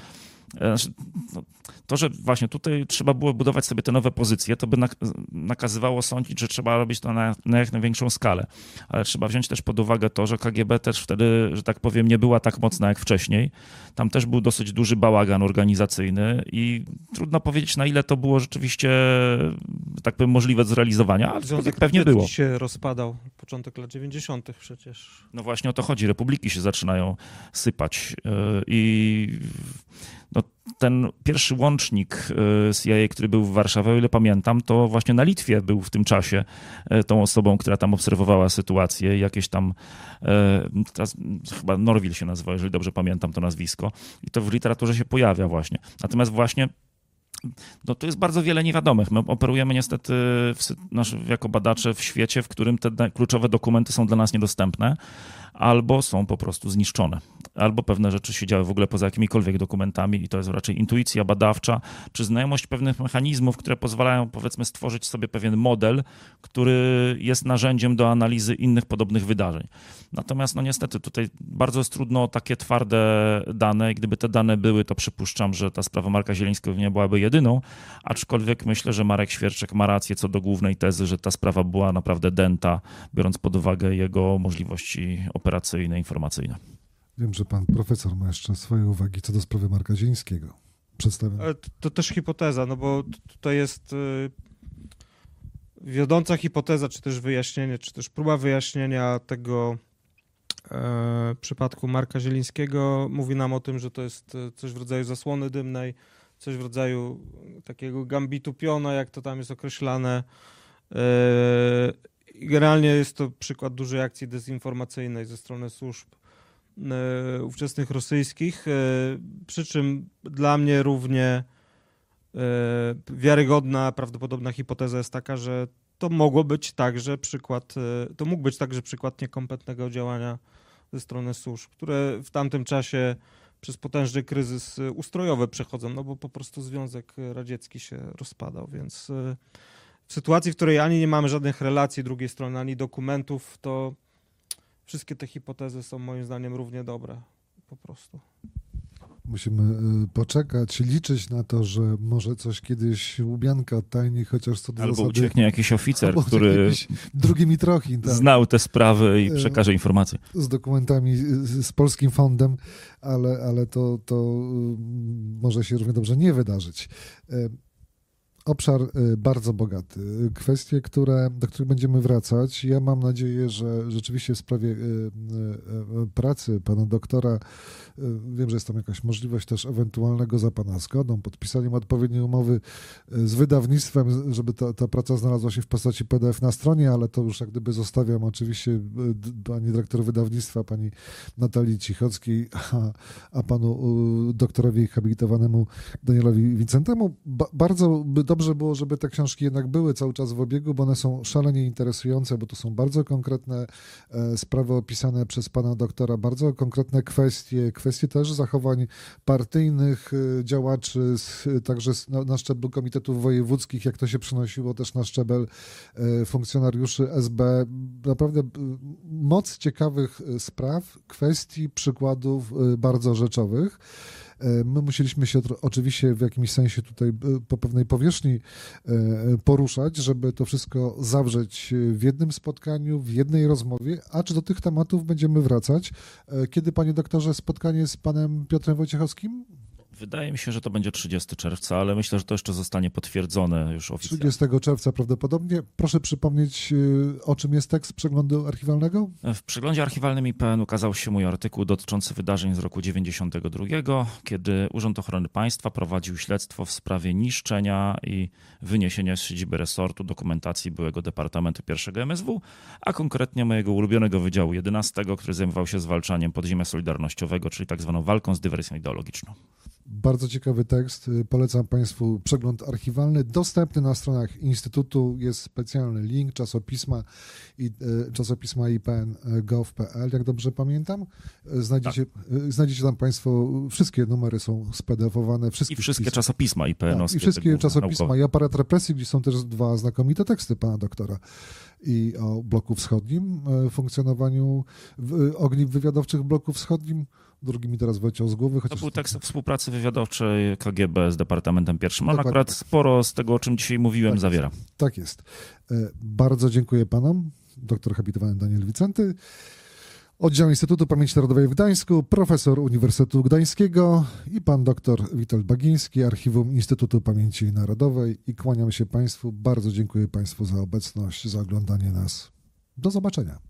to, że właśnie tutaj trzeba było budować sobie te nowe pozycje, to by nakazywało sądzić, że trzeba robić to na, na jak największą skalę. Ale trzeba wziąć też pod uwagę to, że K G B też wtedy, że tak powiem, nie była tak mocna jak wcześniej. Tam też był dosyć duży bałagan organizacyjny i trudno powiedzieć, na ile to było rzeczywiście, że tak powiem, możliwe do zrealizowania, ale Związek pewnie było. się rozpadał, początek lat dziewięćdziesiątych przecież. No właśnie o to chodzi. Republiki się zaczynają sypać i no, ten pierwszy łącznik C I A, który był w Warszawie, o ile pamiętam, to właśnie na Litwie był w tym czasie tą osobą, która tam obserwowała sytuację. Jakieś tam, teraz chyba Norwil się nazywa, jeżeli dobrze pamiętam to nazwisko. I to w literaturze się pojawia właśnie. Natomiast właśnie no, tu jest bardzo wiele niewiadomych. My operujemy niestety w, nasz, jako badacze w świecie, w którym te kluczowe dokumenty są dla nas niedostępne albo są po prostu zniszczone. Albo pewne rzeczy się działy w ogóle poza jakimikolwiek dokumentami i to jest raczej intuicja badawcza, czy znajomość pewnych mechanizmów, które pozwalają, powiedzmy, stworzyć sobie pewien model, który jest narzędziem do analizy innych podobnych wydarzeń. Natomiast no niestety tutaj bardzo jest trudno o takie twarde dane. Gdyby te dane były, to przypuszczam, że ta sprawa Marka Zielińskiego nie byłaby jedyną, aczkolwiek myślę, że Marek Świerczek ma rację co do głównej tezy, że ta sprawa była naprawdę dęta, biorąc pod uwagę jego możliwości operacyjne, informacyjne. Wiem, że pan profesor ma jeszcze swoje uwagi co do sprawy Marka Zielińskiego. Przedstawiam. Ale to, to też hipoteza, no bo tutaj jest y, wiodąca hipoteza, czy też wyjaśnienie, czy też próba wyjaśnienia tego e, przypadku Marka Zielińskiego mówi nam o tym, że to jest coś w rodzaju zasłony dymnej, coś w rodzaju takiego gambitu piona, jak to tam jest określane. E, generalnie jest to przykład dużej akcji dezinformacyjnej ze strony służb e, ówczesnych rosyjskich, e, przy czym dla mnie równie e, wiarygodna, prawdopodobna hipoteza jest taka, że to mogło być także przykład, e, to mógł być także przykład niekompetentnego działania ze strony służb, które w tamtym czasie przez potężny kryzys ustrojowy przechodzą, no bo po prostu Związek Radziecki się rozpadał, więc e, w sytuacji, w której ani nie mamy żadnych relacji drugiej strony, ani dokumentów, to wszystkie te hipotezy są moim zdaniem równie dobre, po prostu. Musimy poczekać, liczyć na to, że może coś kiedyś Łubianka odtajni, chociaż co do Albo zasady... ucieknie jakiś oficer, albo który jakiś drugi Mitrochin, tak, znał te sprawy i przekaże informacje. z dokumentami, z, z polskim fondem, ale, ale to, to może się równie dobrze nie wydarzyć. Obszar bardzo bogaty. Kwestie, które, do których będziemy wracać. Ja mam nadzieję, że rzeczywiście w sprawie pracy pana doktora, wiem, że jest tam jakaś możliwość też ewentualnego za pana zgodą, podpisaniem odpowiedniej umowy z wydawnictwem, żeby ta, ta praca znalazła się w postaci P D F na stronie, ale to już jak gdyby zostawiam oczywiście pani dyrektor wydawnictwa, pani Natalii Cichockiej, a, a panu doktorowi habilitowanemu Danielowi Wincentemu. Ba, bardzo by dobrze było, żeby te książki jednak były cały czas w obiegu, bo one są szalenie interesujące, bo to są bardzo konkretne e, sprawy opisane przez pana doktora, bardzo konkretne kwestie, kwestie też zachowań partyjnych e, działaczy, z, także z, na, na szczeblu komitetów wojewódzkich, jak to się przenosiło też na szczebel e, funkcjonariuszy S B. Naprawdę e, moc ciekawych spraw, kwestii, przykładów e, bardzo rzeczowych. My musieliśmy się oczywiście w jakimś sensie tutaj po pewnej powierzchni poruszać, żeby to wszystko zawrzeć w jednym spotkaniu, w jednej rozmowie, a czy do tych tematów będziemy wracać? Kiedy, panie doktorze, spotkanie z panem Piotrem Wojciechowskim? Wydaje mi się, że to będzie trzydziestego czerwca, ale myślę, że to jeszcze zostanie potwierdzone już oficjalnie. trzydziestego czerwca prawdopodobnie. Proszę przypomnieć, o czym jest tekst przeglądu archiwalnego? W przeglądzie archiwalnym I P N ukazał się mój artykuł dotyczący wydarzeń z roku dziewięćdziesiątego drugiego, kiedy Urząd Ochrony Państwa prowadził śledztwo w sprawie niszczenia i wyniesienia z siedziby resortu dokumentacji byłego Departamentu pierwszego M S W, a konkretnie mojego ulubionego Wydziału jedenastego, który zajmował się zwalczaniem podziemia solidarnościowego, czyli tak zwaną walką z dywersją ideologiczną. Bardzo ciekawy tekst. Polecam państwu przegląd archiwalny. Dostępny na stronach Instytutu. Jest specjalny link czasopisma i czasopisma I P N kropka gov kropka P L, jak dobrze pamiętam. Znajdziecie, tak. znajdziecie tam państwo, wszystkie numery są spedefowane. I wszystkie pism. czasopisma I P N owskie. Tak, I wszystkie czasopisma naukowe. I aparat represji, gdzie są też dwa znakomite teksty pana doktora. I o bloku wschodnim, funkcjonowaniu ogniw wywiadowczych w bloku wschodnim. Drugi mi teraz wleciał z głowy. To był tekst o współpracy wywiadowczej K G B z Departamentem Pierwszym. On Dokładnie. Akurat sporo z tego, o czym dzisiaj mówiłem, tak zawiera. Jest. Tak jest. Bardzo dziękuję panom. Doktor habilitowany Daniel Wincenty, Oddział Instytutu Pamięci Narodowej w Gdańsku, profesor Uniwersytetu Gdańskiego i pan doktor Witold Bagiński, Archiwum Instytutu Pamięci Narodowej. I kłaniam się państwu. Bardzo dziękuję państwu za obecność, za oglądanie nas. Do zobaczenia.